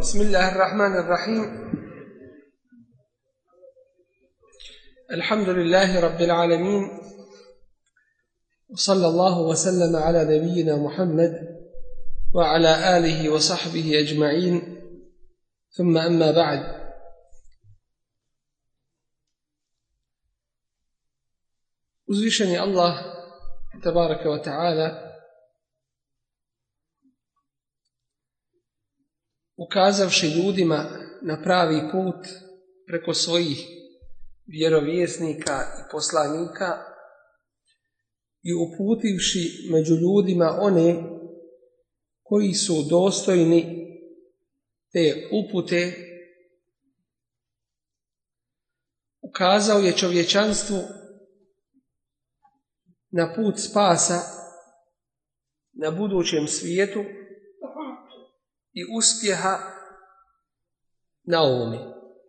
Bismillahirrahmanirrahim. Alhamdulillahi Rabbil alamin. Sallallahu wa sallama ala nabiyyina Muhammad wa ala alihi wa sahbihi ajma'in. Thumma amma ba'd. Uzvišeni Allah tabaraka wa ta'ala ukazavši ljudima na pravi put preko svojih vjerovjesnika i poslanika i uputivši među ljudima one koji su dostojni te upute, ukazao je čovječanstvu na put spasa na budućem svijetu i uspjeha na ovome.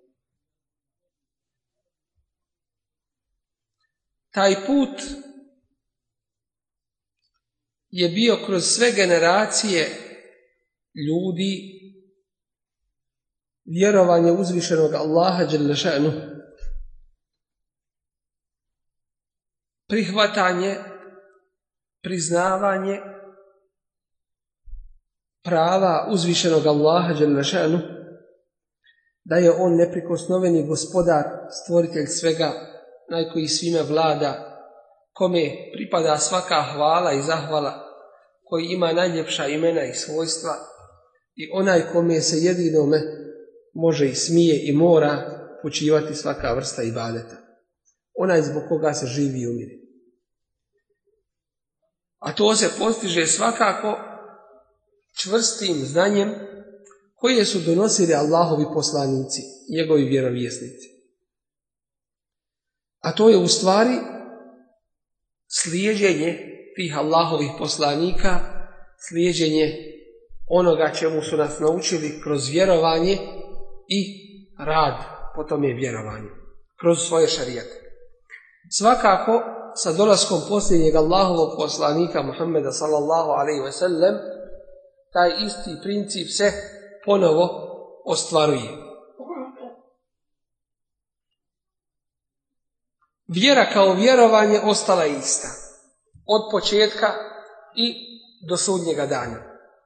Taj put je bio kroz sve generacije ljudi vjerovanje uzvišenog Allaha dželle šanuhu, prihvatanje, priznavanje prava uzvišenog Allaha dželle šanuhu, da je on neprikosnoveni gospodar, stvoritelj svega, onaj koji svime vlada, kome pripada svaka hvala i zahvala, koji ima najljepša imena i svojstva i onaj kome se jedinome može i smije i mora počivati svaka vrsta ibadeta, onaj zbog koga se živi i umire. A to se postiže svakako čvrstim znanjem koje su donosili Allahovi poslanici, njegovi vjerovjesnici. A to je u stvari slijeđenje tih Allahovih poslanika, slijeđenje onoga čemu su nas naučili kroz vjerovanje i rad po tome vjerovanju, kroz svoje šarijate. Svakako, sa dolaskom posljednjeg Allahovog poslanika Muhammeda sallallahu alejhi ve sellem, taj isti princip se ponovo ostvaruje. Vjera kao vjerovanje ostala je ista od početka i do sudnjega dana.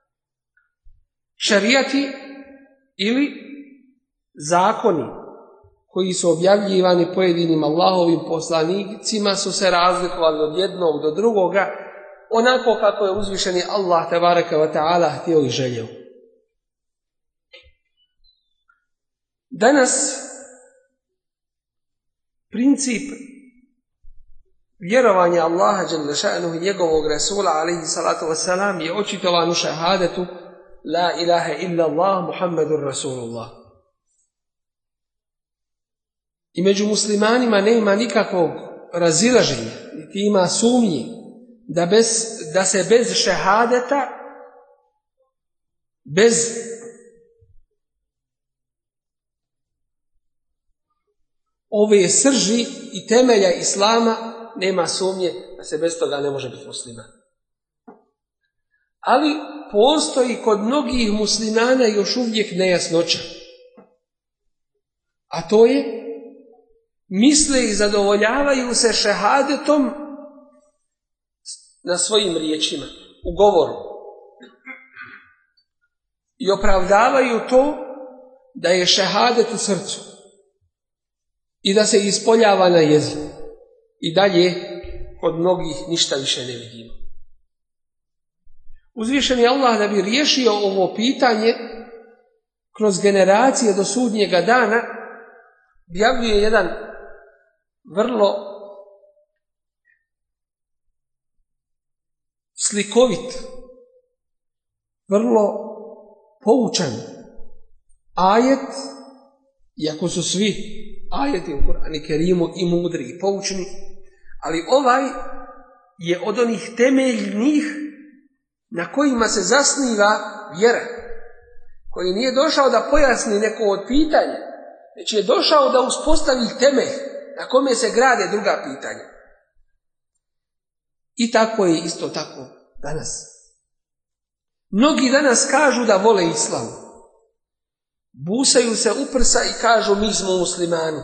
Šarijati ili zakoni koji su objavljivani pojedinim Allahovim poslanicima su se razlikovali od jednog do drugoga, onako kako je uzvišeni Allah tebareke ve taala htio i želio. Danas princip vjerovanja Allaha dželle šanuhu i njegovog Rasula alejhi salatu vesselam je očitovan u šahadetu la ilaha illa Allah Muhammedur Rasulullah. I među muslimanima nema nikakvog razilaženja, niti ima sumnji da se bez šehadeta, bez ove srži i temelja Islama, nema sumnje da se bez toga ne može biti musliman. Ali postoji kod mnogih muslimana još uvijek nejasnoća. A to je, misle i zadovoljavaju se šehadetom na svojim riječima, u govoru. I opravdavaju to da je šehadet u srcu i da se ispoljava na jeziku. I dalje kod mnogih ništa više ne vidimo. Uzvišeni Allah da bi riješio ovo pitanje kroz generacije do sudnjega dana objavljuje jedan vrlo slikovit, vrlo poučan ajet, iako su svi ajeti u Kur'anu Kerimu i mudri i poučni, ali ovaj je od onih temeljnih na kojima se zasniva vjera, koji nije došao da pojasni neko od pitanja, već je došao da uspostavi temelj na kome se grade druga pitanja. I tako je isto tako danas. Mnogi danas kažu da vole islam. busaju se u prsa i kažu mi smo muslimani.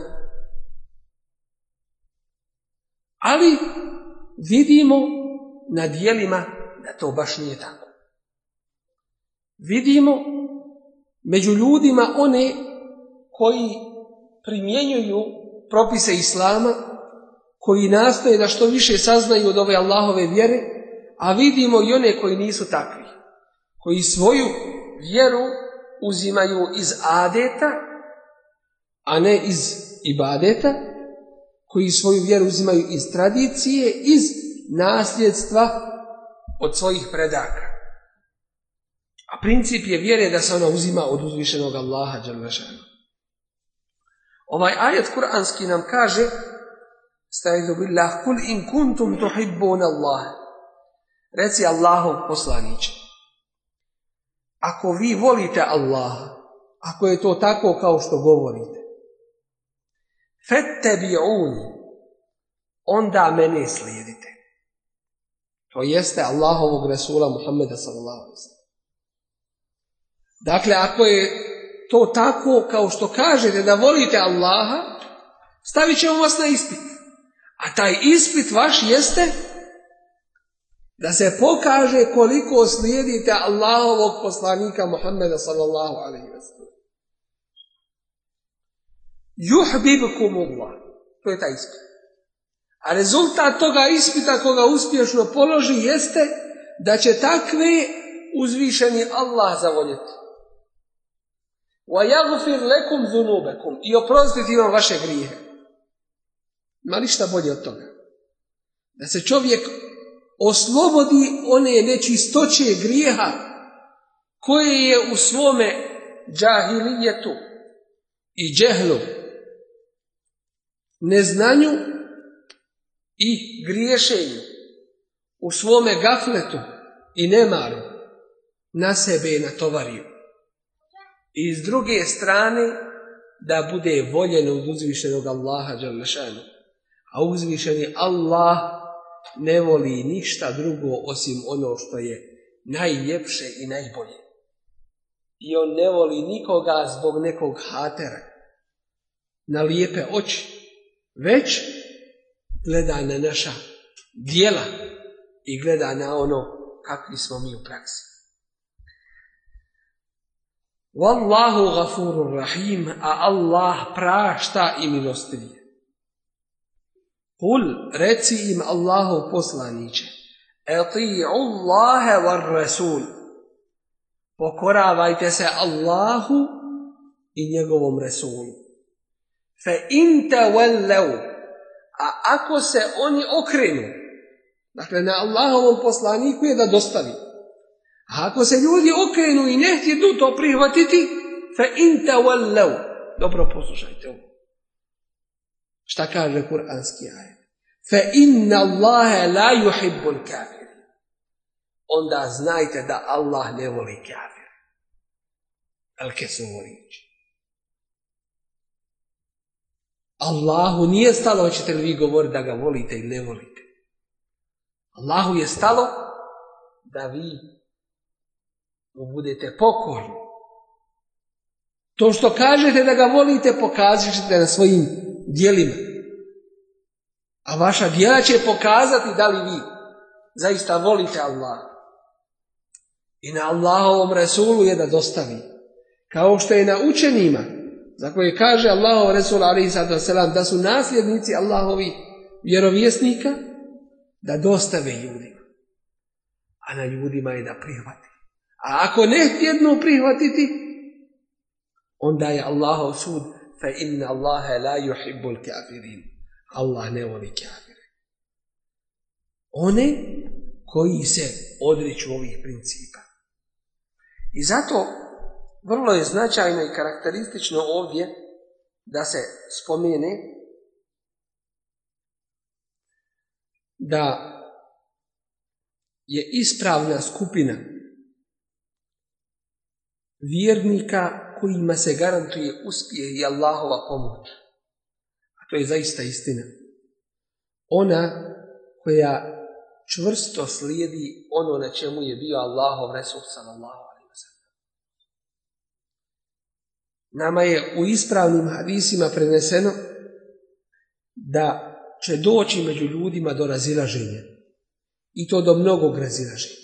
Ali vidimo na djelima da to baš nije tako. Vidimo među ljudima one koji primjenjuju propise Islama, koji nastoje da što više saznaju od ove Allahove vjere, a vidimo i one koji nisu takvi, koji svoju vjeru uzimaju iz adeta, a ne iz ibadeta, koji svoju vjeru uzimaju iz tradicije, iz nasljedstva od svojih predaka. A princip je vjere da se ona uzima od uzvišenog Allaha dželle šanu. Ovaj ajet kuranski nam kaže: Staizu billah, kul in kuntum tuhibbuna Allah. Reci Allahov poslaniče, ako vi volite Allaha, ako je to tako kao što govorite, fattabi'uni, onda mene slijedite. To jeste Allahovog Resula Muhammeda sallallahu alejhi ve sellem. Dakle, ako je to tako kao što kažete da volite Allaha, stavit ćemo vas na ispit. A taj ispit vaš jeste da se pokaže koliko slijedite Allahovog poslanika Muhammeda sallallahu alejhi ve sellem. Yuhibbukumullah. To je taj ispit. A rezultat toga ispita koga uspješno položi jeste da će takve uzvišeni Allah zavoljeti. وَيَغْفِرْ لَكُمْ ذُنُوبَكُمْ i oprostiti vam vaše grijehe. Ma ništa bolje od toga. Da se čovjek oslobodi one nečistoće grijeha koje je u svome džahilijetu i džehlu, neznanju i griješenju, u svome gafletu i nemaru na sebe je natovario. I s druge strane da bude voljen od uzvišenog Allaha dželle šanu. A uzvišeni Allah ne voli ništa drugo osim ono što je najljepše i najbolje. I on ne voli nikoga zbog nekog hatera na lijepe oči, već gleda na naša djela i gleda na ono kakvi smo mi u praksi. Wallahu gafurur rahim, a Allah prašta i milostiv je. Kul, reci im Allahov poslaniče, ati'u Allahe war Rasul, pokoravajte se Allahu i njegovom Resulu. Fe in tawallau, a ako se oni okrenu, dakle na Allahovom poslaniku je da dostavi. A ako se ljudi okrenu i ne htjedu to prihvatiti, fe in tawallau, dobro poslušajte ovo. Šta kaže kuranski ajet? Fe inna Allahe la yuhibbul kafir. Onda znajte da Allah ne voli kafir. Velike su ovo riječi. Allahu nije stalo, hoćete li vi govoriti da ga volite ili ne volite. Allahu je stalo da vi mu budete pokorni. To što kažete da ga volite, pokazat ćete na svojim djelima. A vaša djela će pokazati da li vi zaista volite Allah. I na Allahovom Resulu je da dostavi. Kao što je na učenima, za koje kaže Allahov Resul alejhi selam da su nasljednici Allahovi vjerovjesnika, da dostave ljudima. A na ljudima je da prihvati. A ako ne htjednu prihvatiti, onda je Allahov sud fa inna Allahe la yuhibbul kafirin. Allah ne voli kafire. One koji se odriču ovih principa. I zato vrlo je značajno i karakteristično ovdje da se spomene da je ispravna skupina vjernika kojima se garantuje uspjeh i Allahova pomoć. A to je zaista istina. Ona koja čvrsto slijedi ono na čemu je bio Allahov Resul sallallahu alejhi ve sellem. nama je u ispravnim hadisima preneseno da će doći među ljudima do razilaženja. I to do mnogog razilaženja.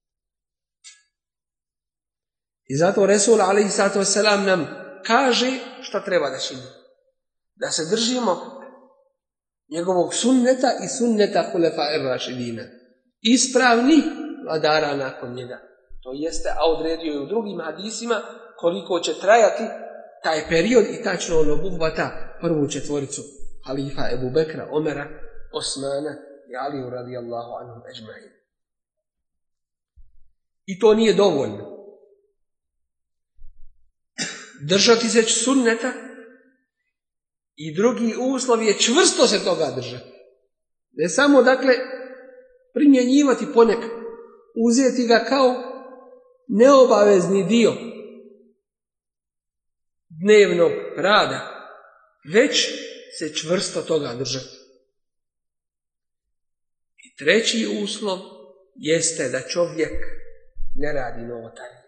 I zato Resul alejhi salatu vesselam nam kaže šta treba da činimo. Da se držimo njegovog sunneta i sunneta hulefa'ir rašidina. Ispravni vladara nakon njega. To jeste, a odredio je u drugim hadisima koliko će trajati taj period i tačno on obuhvata prvu četvoricu halifa Ebu Bekra, Omera, Osmana i Aliju radijallahu anhum ejma'in. I to nije dovoljno. Držati se sunneta i drugi uslov je čvrsto se toga držati. Ne samo, dakle, primjenjivati ponekad, uzeti ga kao neobavezni dio dnevnog rada, već se čvrsto toga držati. I treći uslov jeste da čovjek ne radi novotarije.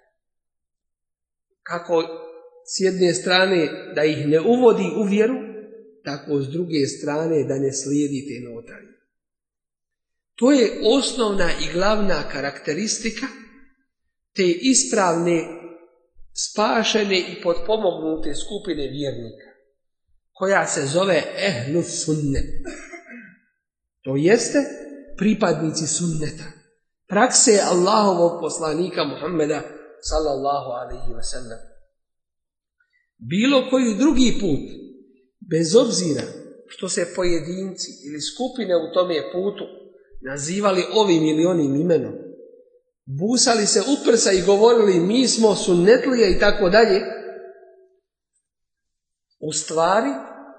Kako s jedne strane da ih ne uvodi u vjeru, tako s druge strane da ne slijedi te novotarije. To je osnovna i glavna karakteristika te ispravne, spašene i potpomognute skupine vjernika, koja se zove ehlus sunnet. To jeste pripadnici sunneta, prakse Allahovog poslanika Muhammeda sallallahu alaihi wa sallam. Bilo koji drugi put, bez obzira što se pojedinci ili skupine u tome putu nazivali ovim ili onim imenom, busali se u prsa i govorili mi smo sunnetlije i tako dalje, u stvari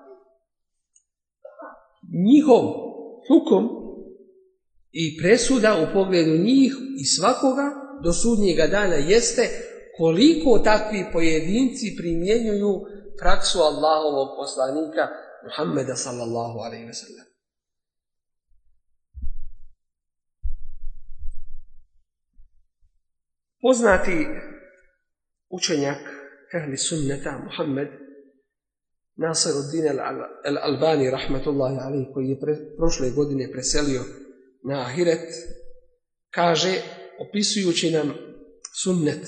njihov hukum i presuda u pogledu njih i svakoga do sudnjega dana jeste koliko takvi pojedinci primjenjuju praksu Allahovog poslanika Muhammeda sallallahu alejhi ve sellem. Poznati učenjak ehli sunneta Muhammed Nasiruddin al-Albani rahmatullahi alejhi, koji je prošle godine preselio na ahiret, kaže, opisujući nam sunnet,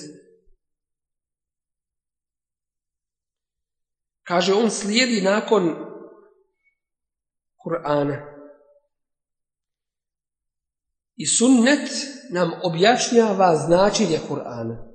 kaže, on slijedi nakon Kur'ana. I sunnet nam objašnjava značenje Kur'ana.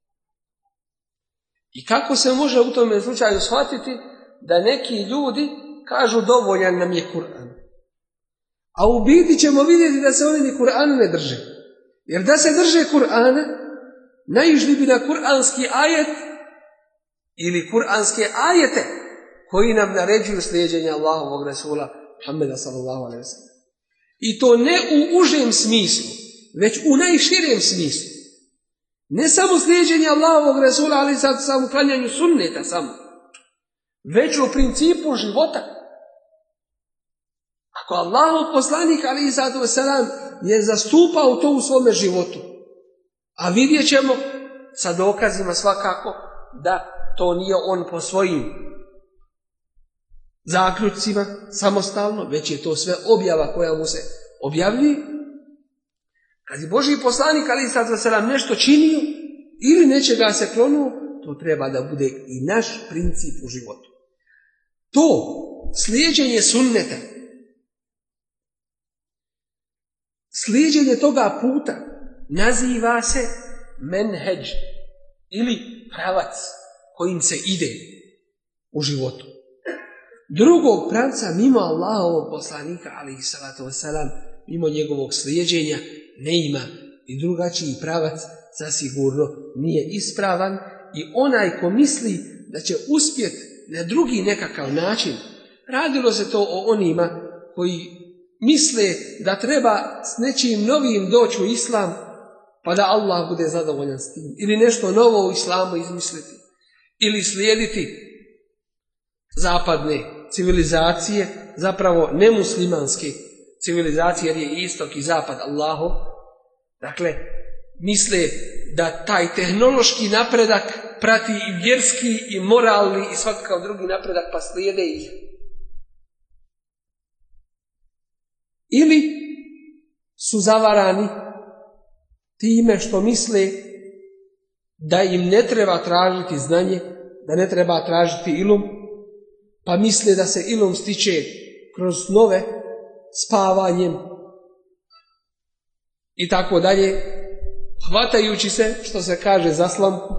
I kako se može u tome slučaju shvatiti da neki ljudi kažu dovoljan nam je Kur'an. A u biti ćemo vidjeti da se oni ni Kur'ana ne drže. Jer da se drže Kur'ana, naišli bi na kur'anski ajet ili kur'anske ajete koji nam naređuju slijeđenje Allahovog Rasula Muhammeda sallallahu alejhi ve sellem. I to ne u užem smislu, već u najširem smislu. Ne samo slijeđenje Allahovog Rasula, ali sad samo uklanjanju sunneta samo, već u principu života. Ako Allahov poslanik alejhi salatu vesselam je zastupao to u svome životu, a vidjet ćemo sa dokazima svakako da to nije on po svojim zaključcima samostalno, već je to sve objava koja mu se objavljuje. Kad je Božji poslanik alejhi salatu vesselam nešto činio ili nečega se klonuo, to treba da bude i naš princip u životu. To slijeđenje sunneta, slijeđenje toga puta naziva se menheđ ili pravac kojim se ide u životu. Drugog pravca mimo Allahovog poslanika alejhi salatu vesselam, mimo njegovog slijeđenja ne ima, i drugačiji pravac zasigurno nije ispravan. I onaj ko misli da će uspjeti na drugi nekakav način, radilo se to o onima koji misle da treba s nečim novim doći u islam pa da Allah bude zadovoljan s tim, ili nešto novo u islamu izmisliti, ili slijediti zapadne civilizacije, zapravo nemuslimanske civilizacije, jer je istok i zapad Allahov. Dakle, misle da taj tehnološki napredak prati i vjerski i moralni i svakakav drugi napredak pa slijede ih. Ili su zavarani time što misle da im ne treba tražiti znanje, da ne treba tražiti ilum, pa misle da se ilum stiče kroz snove, spavanjem i tako dalje, hvatajući se, što se kaže, za slamku,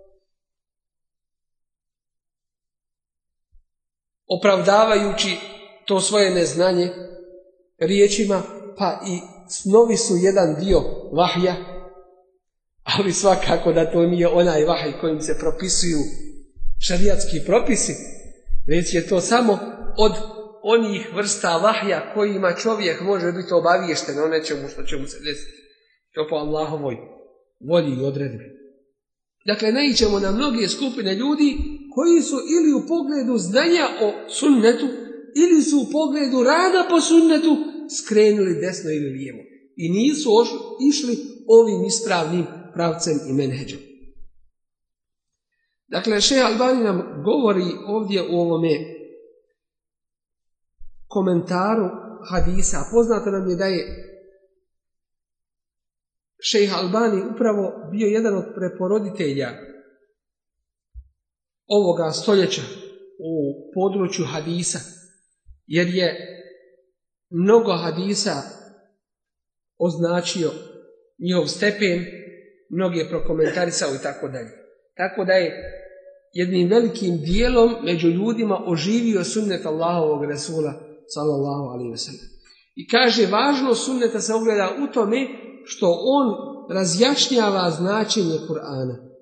opravdavajući to svoje neznanje riječima, pa i snovi su jedan dio vahja, ali svakako da to nije onaj vahj kojim se propisuju šarijatski propisi, već je to samo od onih vrsta vahja kojima čovjek može biti obaviješten o nečemu što će mu se desiti. To po Allahovoj volji i odredbi. Dakle, naiđemo na mnoge skupine ljudi koji su ili u pogledu znanja o sunnetu, ili su u pogledu rada po sunnetu skrenuli desno ili lijevo. I nisu išli ovim ispravnim pravcem i menheđom. Dakle, šejh Albani nam govori ovdje u ovome komentaru hadisa. Poznato nam je da je šejh Albani upravo bio jedan od preporoditelja ovoga stoljeća u području hadisa, jer je mnogo hadisa označio njihov stepen, mnogi je prokomentarisao i tako dalje. Tako da je jednim velikim dijelom među ljudima oživio sunnet Allahovog Resula sallallahu alejhi ve sellem. I kaže, važnost sunneta se ogleda u tome što on razjašnjava značenje Kur'ana.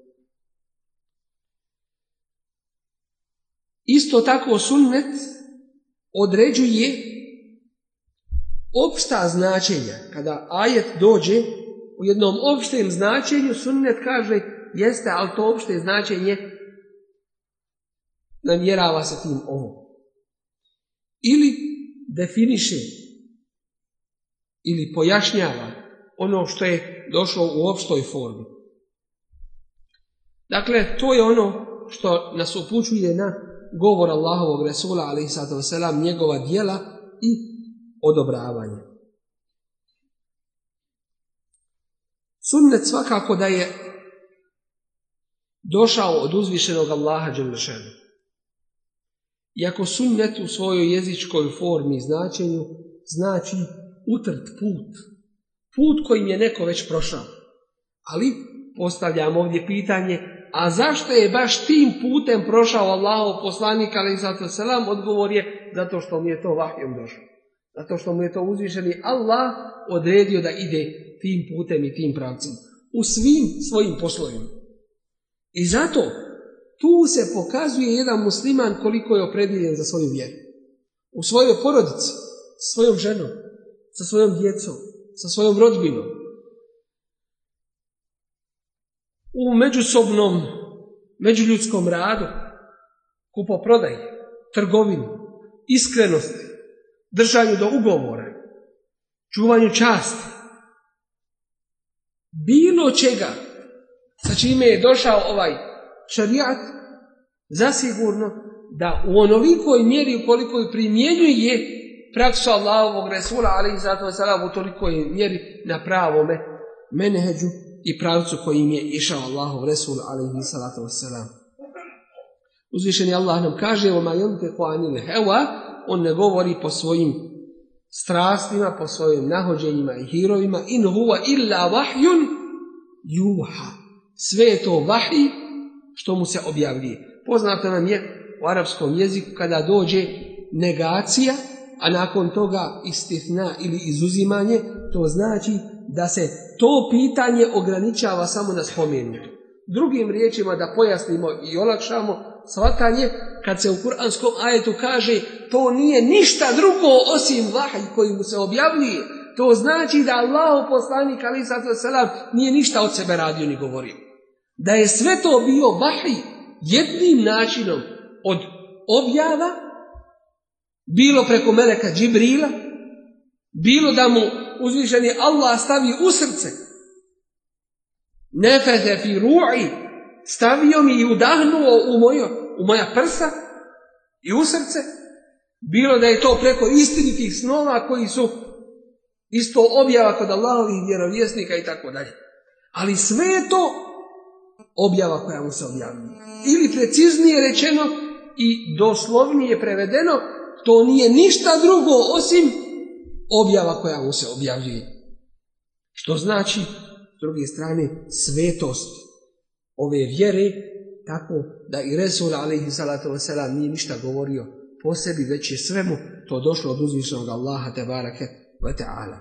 Isto tako sunnet određuje opšta značenja. Kada ajet dođe u jednom opštem značenju, sunnet kaže jeste, ali to opšte značenje namjerava se tim ovo. Ili definiše ili pojašnjava ono što je došlo u opštoj formi. Dakle, to je ono što nas upućuje na govor Allahovog Resula alejhi salatu vesselam, njegova djela i odobravanje. Sunnet svakako da je došao od uzvišenog Allaha dželle šanu. Iako sunnet u svojoj jezičkoj formi i značenju znači utrt put. Put kojim je neko već prošao. Ali postavljam ovdje pitanje, a zašto je baš tim putem prošao Allahov poslanik alejhi salatu vesselam? Odgovor je zato što mu je to vahjom došlo. Zato što mu je to uzvišeni Allah odredio da ide tim putem i tim pravcem. U svim svojim poslovima. I zato tu se pokazuje jedan musliman koliko je opredjeljen za svoju vjeru. U svojoj porodici, sa svojom ženom, sa svojom djecom, sa svojom rodbinom. U međusobnom, međuljudskom radu, kupoprodaji, trgovini, iskrenosti, držanju do ugovora, čuvanju časti, bilo čega sa čime je došao ovaj šarijat, zasigurno da u onolikoj mjeri u kolikoj primjenjuje praksu Allahovog Resula alejhi salatu vesselam, u tolikoj mjeri na pravome menheđu i pravcu kojim je išao Allahov Resul alejhi salatu vesselam. Uzvišeni Allah nam kaže: "Wa ma yantiqu anil hawa", on ne govori po svojim strastima, po svojim nahođenjima i hirovima. "In huwa illa wahyun yuha", sve je to vahij što mu se objavljuje. Poznato nam je u arapskom jeziku kada dođe negacija, a nakon toga istithna ili izuzimanje, to znači da se to pitanje ograničava samo na spomenuto. Drugim riječima, da pojasnimo i olakšamo shvatanje, kad se u kuranskom ajetu kaže to nije ništa drugo osim vahij koji mu se objavljuje, to znači da Allahov poslanik alejhi salatu vesselam nije ništa od sebe radio ni govorio. Da je sve to bio vahij jednim načinom od objava, bilo preko meleka Džibrila, bilo da mu uzvišeni Allah stavi u srce, nefete fi ru'i, stavio mi i udahnuo u moja prsa i u srce, bilo da je to preko istinitih snova koji su isto objava kod Allahovih vjerovjesnika i tako dalje. Ali sve je to objava koja mu se objavljuje. Ili preciznije rečeno i doslovnije prevedeno, to nije ništa drugo osim objava koja mu se objavljuje. Što znači, s druge strane, svetost ove vjere, tako da i Resul alejhi salatu vesselam nije ništa govorio po sebi, već je svemu to došlo od uzvišenog Allaha tebareke ve ta'ala.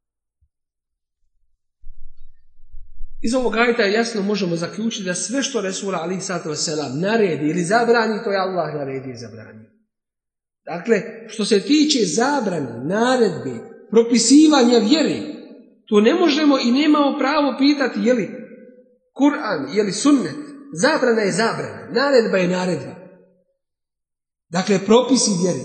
Iz ovog ajeta jasno možemo zaključiti da sve što Resul alejhi salatu vesselam naredi ili zabrani, to je Allah naredi i zabranio. Dakle, što se tiče zabrane, naredbe, propisivanja vjere, to ne možemo i nemamo pravo pitati je li Kur'an, je li sunnet. Zabrana je zabrana, naredba je naredba. Dakle, propisi vjere.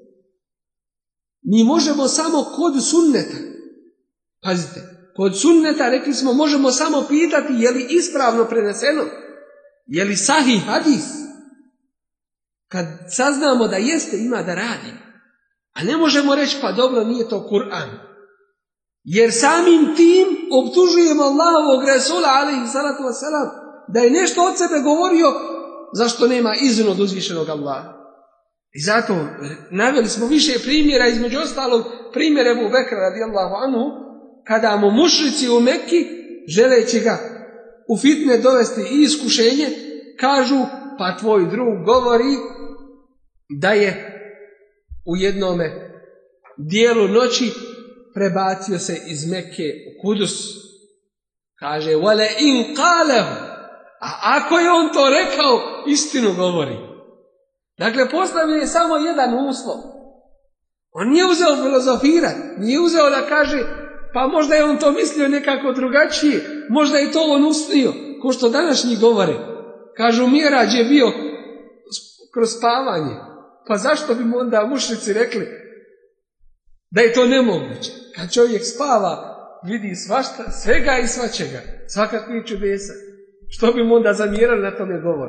Mi možemo samo kod sunneta, pazite, kod sunneta rekli smo možemo samo pitati je li ispravno preneseno, je li sahih hadis. Kad saznamo da jeste, ima da radi. A ne možemo reći pa dobro, nije to Kur'an. Jer samim tim optužujemo Allahovog Resula alejhi salatu vesselam da je nešto od sebe govorio zašto nema izvinu od uzvišenog Allaha. I zato naveli smo više primjera, između ostalog primjer Ebu Bekra radijallahu anhu, kada mu mušrici u Mekki, želeći ga u fitne dovesti i iskušenje, kažu pa tvoj drug govori da je u jednome dijelu noći prebacio se iz Mekke u Kudus. Kaže, wala in qalehu, a ako je on to rekao, istinu govori. Dakle, postavio je samo jedan uslov. On nije uzeo filozofirati, nije uzeo da kaže, pa možda je on to mislio nekako drugačije, možda je to on usnio, ko što današnji govore. Kažu, Mirađ je bio kroz spavanje, pa zašto bi mu onda mušrici rekli da je to nemoguće? Kad čovjek spava, vidi svašta, svega i svačega, svakakvih čudesa. Što bi mu onda zamjerali na tome govoru?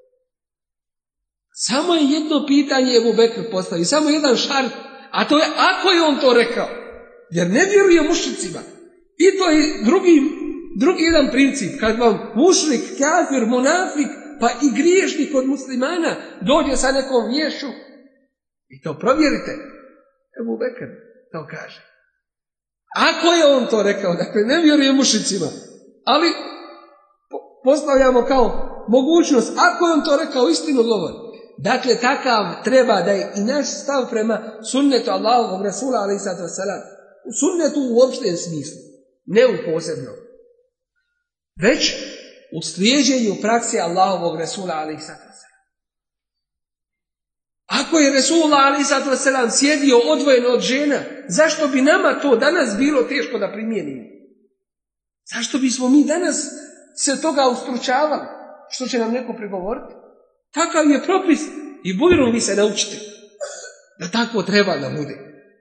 Samo je jedno pitanje Ebu Bekr postavio, samo jedan šart, a to je ako je on to rekao. Jer ne vjeruje mušricima. I to je drugi jedan princip. Kad vam mušrik, kafir, munafik, pa i griješnik od muslimana dođe sa nekom vješću, i to provjerite. Ebu Bekr to kaže. Ako je on to rekao, dakle ne vjeruje mušricima, ali postavljamo kao mogućnost, ako je on to rekao, istinu govori. Dakle, takav treba da je i naš stav prema sunnetu Allahovog Rasula alejhi salatu vesselam. U sunnetu u opštem smislu, ne u posebnom, već u slijeđenju praksi Allahovog Rasula alejhi salatu vesselam. Ako je Rasul alejhi salatu vesselam sjedio odvojeno od žena, zašto bi nama to danas bilo teško da primijenimo? Zašto bismo mi danas se toga ustručavali? Što će nam neko prigovoriti? Takav je propis i bujrom vi se naučite da tako treba da bude.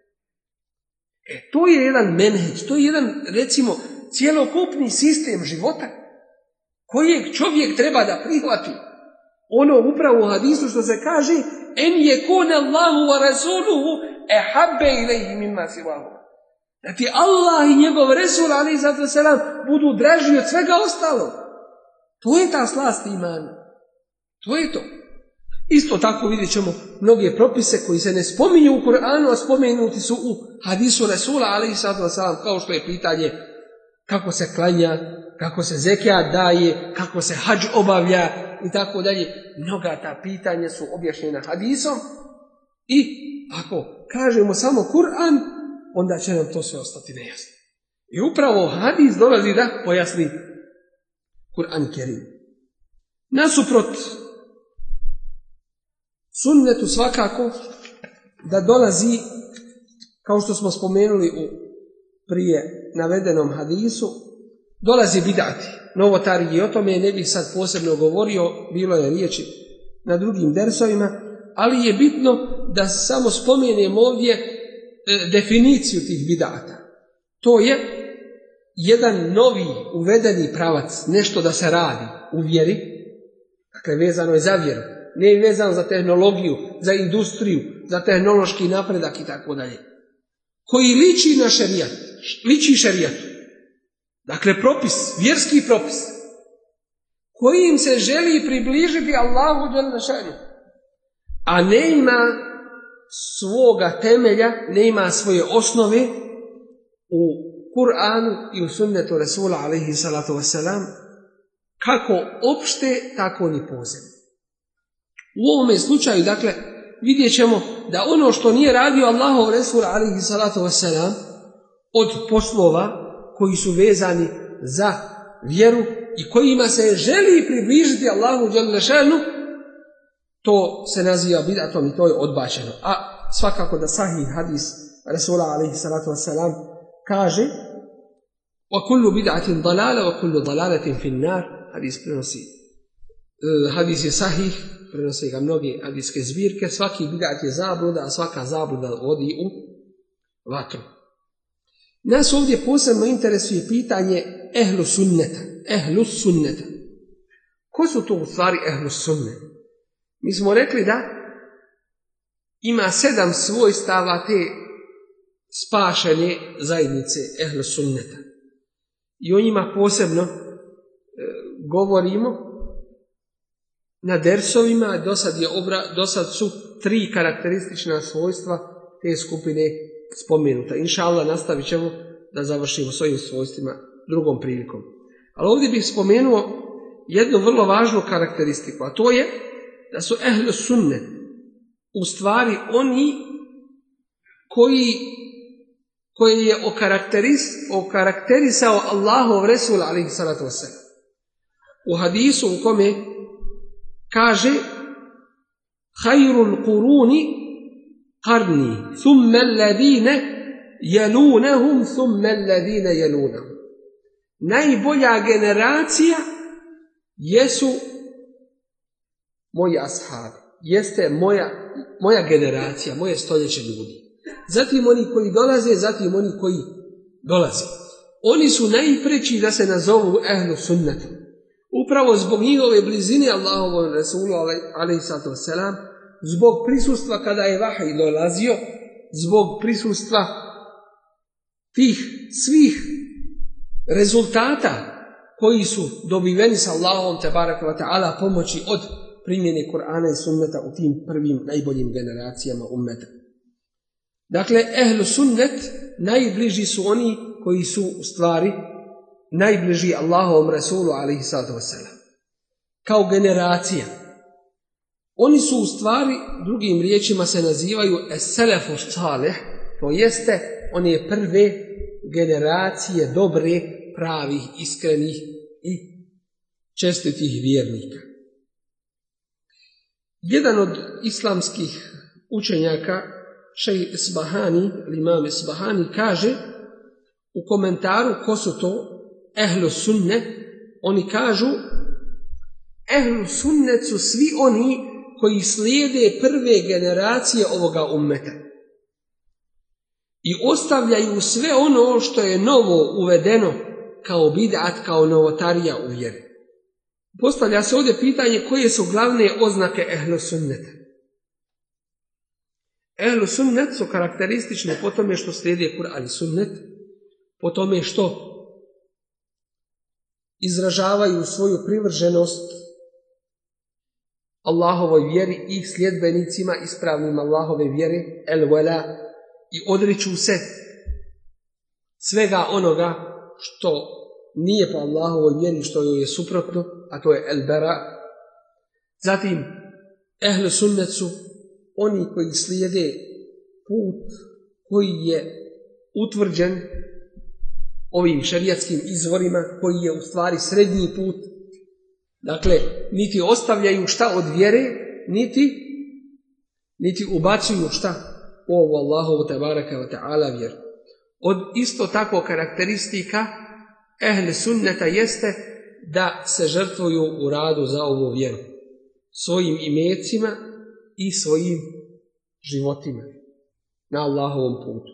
To je jedan menheđ, to je jedan, recimo, cjelokupni sistem života kojeg čovjek treba da prihvati. Ono upravo u hadisu što se kaže en yekune Allahu wa rasuluhu ehabbe ilejhi mimma sivahu. Da ti Allah i njegov Resul alejhi salatu vesselam budu draži od svega ostalog. To je ta slast imana. To je to. Isto tako vidjet ćemo mnoge propise koji se ne spominju u Kur'anu, a spomenuti su u hadisu Resula alejhi salatu vesselam, kao što je pitanje kako se klanja, kako se zekijat daje, kako se hadž obavlja i tako dalje. Mnoga ta pitanja su objašnjena hadisom i ako kažemo samo Kur'an, onda će nam to sve ostati nejasno. I upravo hadis dolazi da pojasni Kur'an Kerim. Nasuprot sunnetu svakako da dolazi, kao što smo spomenuli u prije navedenom hadisu, dolazi bidati, novotari, i o tome ne bih sad posebno govorio, bilo je riječi na drugim dersovima, ali je bitno da samo spomenem ovdje definiciju tih bidata. To je jedan novi uvedeni pravac, nešto da se radi u vjeri, Dakle, vezano je za vjeru. Ne je vezano za tehnologiju, za industriju, za tehnološki napredak i tako dalje. Koji liči na šerijat, liči šerijatu. Dakle, propis, vjerski propis, kojim se želi približiti Allahu dželle šanu, a ne ima svoga temelja, ne ima svoje osnove u Kur'anu i u sunnetu Rasula alejhi salatu vesselam, kako opšte, tako ni posebno. U ovome slučaju, dakle, vidjet ćemo da ono što nije radio Allahov Resul alejhi salatu vesselam od poslova koji su vezani za vjeru i kojima se želi približiti Allahu dželle šanu, to se naziva bid'atom i to je odbačeno. A svakako da sahih hadis Rasula alejhi salatu vesselam kaže: "Wa kullu bid'atin dalala wa kullu dalalatin fi an-nar." Hadis je sahih, prenose ga mnoge hadijske zbirke. Svaki bid'at je zabluda, a svaka zabluda vodi u vatru. Nas ovdje posebno interesuje pitanje ehlu sunneta. Ehlu sunneta. Ko su to u stvari ehlu sunnet? Mi smo rekli da ima 7 svojstava te spašene zajednice ehlu sunneta. I o njima posebno govorimo na dersovima. Do sad su 3 karakteristična svojstva te skupine spomenuta. Inša Allah, nastavit ćemo da završimo s ovim svojstvima drugom prilikom. Ali ovdje bih spomenuo jednu vrlo važnu karakteristiku, a to je da su ehlu sunnet u stvari oni koji je okarakterisao Allahov Resul alejhi salatu vesselam. U hadisu u kome kaže: "Khairul quruni qarni, thumma alladhina yalunahum, thumma alladhina yalunahum." Najbolja generacija jesu moji ashabi, jeste moja generacija, moje stoljeće ljudi. Zatim oni koji dolaze, zatim oni koji dolaze. Oni su najpreći da se nazovu ehlu sunnet. Upravo zbog njihove blizine Allahovom Resulu alejhi salatu vesselam, zbog prisustva kada je vahij dolazio, zbog prisustva tih svih rezultata koji su dobiveni sa Allahom tebareke ve taala pomoći od primjene Kur'ana i sunneta u tim prvim najboljim generacijama ummeta. Dakle, ehlu sunnet najbliži su oni koji su u stvari najbliži Allahovom Resulu alejhi salatu vesselam. Kao generacija. Oni su u stvari, drugim riječima se nazivaju es-selefu salih, to jeste one prve generacije dobre, pravih, iskrenih i čestitih vjernika. Jedan od islamskih učenjaka, šejh Isbahani, imam Isbahani, kaže u komentaru ko su to ehlu sunne, oni kažu: ehlu sunnet su svi oni koji slijede prve generacije ovoga ummeta i ostavljaju sve ono što je novo uvedeno kao bid'at, kao novotarija u vjeri. Postavlja se ovdje pitanje koje su glavne oznake ehlu sunneta. Ehlu sunnet su karakteristične po tome što slijede Kur'an i sunnet, po tome što izražavaju svoju privrženost Allahovoj vjeri i sljedbenicima ispravnim Allahove vjere, el-wala, i odriču se svega onoga što nije po Allahovoj vjeri, što joj je suprotno, a to je el-bara. Zatim, ehlu sunnet su oni koji slijede put koji je utvrđen ovim šerijatskim izvorima, koji je u stvari srednji put. Dakle, niti ostavljaju šta od vjere, niti ubacuju šta u ovu Allahovu tebareke ve taala vjeru. Od isto tako karakteristika ehli sunneta jeste da se žrtvuju u radu za ovu vjeru svojim imecima i svojim životima na Allahovom putu.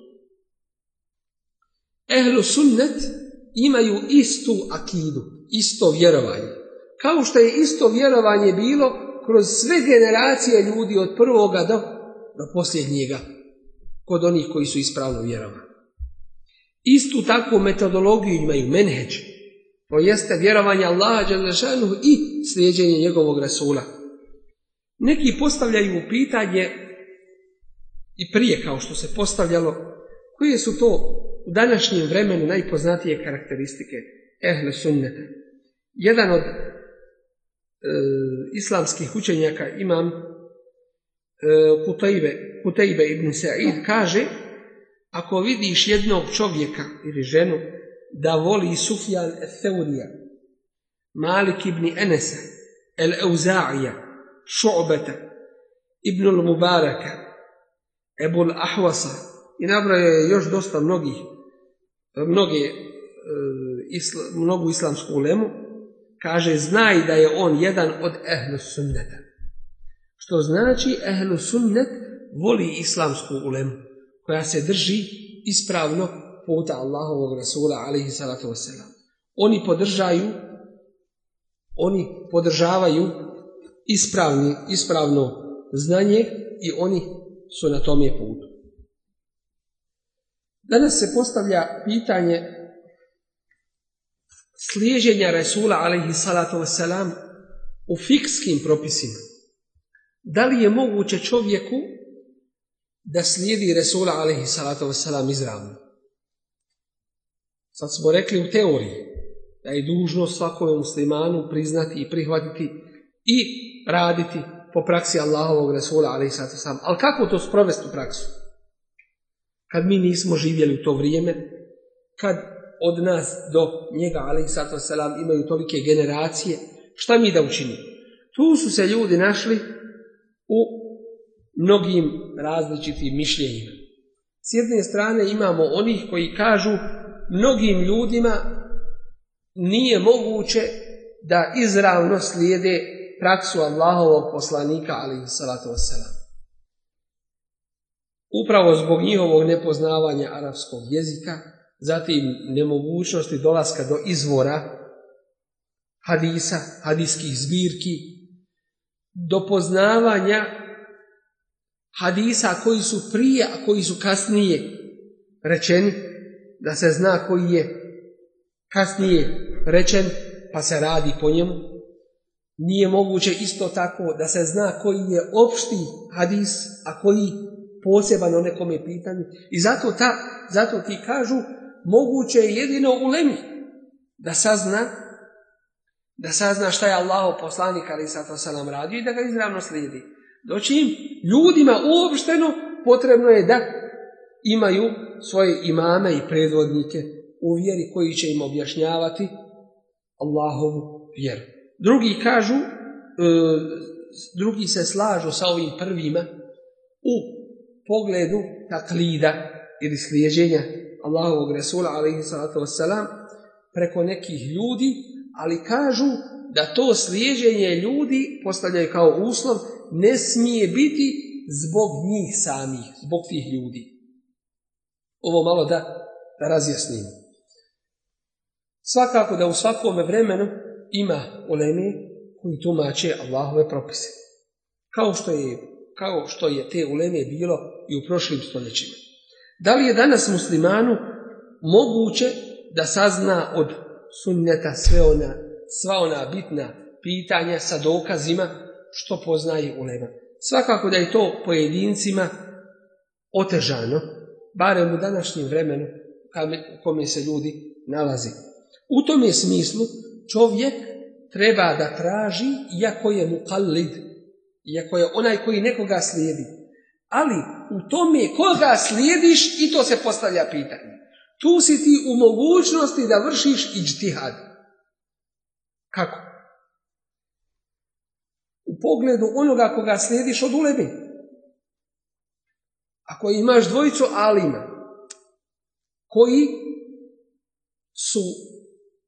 Ehlu sunnet imaju istu akidu, isto vjerovanje, Kao što je isto vjerovanje bilo kroz sve generacije ljudi od prvoga do posljednjega, kod onih koji su ispravno vjerovali. Istu takvu metodologiju imaju menheđ, to jeste vjerovanje Allaha dželle šanuhu i slijeđenje njegovog Rasula. Neki postavljaju pitanje i prije kao što se postavljalo, koje su to u današnjem vremenu najpoznatije karakteristike ehle sunneta. Jedan od islamskih učenjaka, imam Kutejbe ibn Sa'id, kaže: ako vidiš jednog čovjeka ili ženu da voli Sufjan al-Thaurija, Malik ibn Enesa, al-Auza'ija, Šu'beta, ibn al-Mubaraka, Ebu al-Ahwasa, i nabraja je još dosta mnogu islamsku ulemu, kaže: znaj da je on jedan od ehlu sunneta. Što znači ehlu sunnet voli islamsku ulemu koja se drži ispravno puta Allahovog Rasula alejhi salatu vesselam. Oni podržavaju ispravno znanje i oni su na tome putu. Danas se postavlja pitanje slijeđenja Rasula alejhi salatu vesselam u fikskim propisima. Da li je moguće čovjeku da slijedi Rasula alejhi salatu vesselam izravno? Sad smo rekli u teoriji da je dužno svakome muslimanu priznati i prihvatiti i raditi po praksi Allahovog Rasula alejhi salatu vesselam. Ali kako to sprovesti u praksu? Kad mi nismo živjeli u to vrijeme, kad od nas do njega alejhi salatu vesselam imaju tolike generacije, šta mi da učinimo? Tu su se ljudi našli u mnogim različitim mišljenjima. S jedne strane imamo onih koji kažu mnogim ljudima nije moguće da izravno slijede praksu Allahovog poslanika alejhi salatu vesselam. Upravo zbog njihovog nepoznavanja arapskog jezika, zatim nemogućnosti dolaska do izvora hadisa, hadijskih zbirki, do poznavanja hadisa koji su prije, a koji su kasnije rečeni, da se zna koji je kasnije rečen, pa se radi po njemu. Nije moguće isto tako da se zna koji je opšti hadis, a koji poseban o nekome pitanju. I zato ti kažu, moguće je jedino ulemi da sazna šta je Allahov poslanik alejhi salatu vesselam radio i da ga izravno slijedi. Dočim ljudima uopšteno potrebno je da imaju svoje imame i predvodnike u vjeri koji će im objašnjavati Allahovu vjeru. Drugi se slažu sa ovim prvima u pogledu taklida ili slijeđenja Allahovog Rasula alejhi salatu vesselam preko nekih ljudi, ali kažu da to slijeđenje ljudi postavljaju kao uslov, ne smije biti zbog njih samih, zbog tih ljudi. Ovo malo da razjasnimo. Svakako da u svakome vremenu ima uleme koji tumače Allahove propise. Kao što je te uleme bilo i u prošlim stoljećima. Da li je danas muslimanu moguće da sazna od sunneta sva ona bitna pitanja sa dokazima što poznaje ulema? Svakako da je to pojedincima otežano, barem u današnjem vremenu u kome se ljudi nalazi. U tom je smislu čovjek treba da traži, iako je muqallid, iako je onaj koji nekoga slijedi. Ali u tome koga slijediš, i to se postavlja pitanje. Tu si ti u mogućnosti da vršiš iđtihad. Kako? U pogledu onoga koga slijediš od uleme. Ako imaš dvojicu alima koji su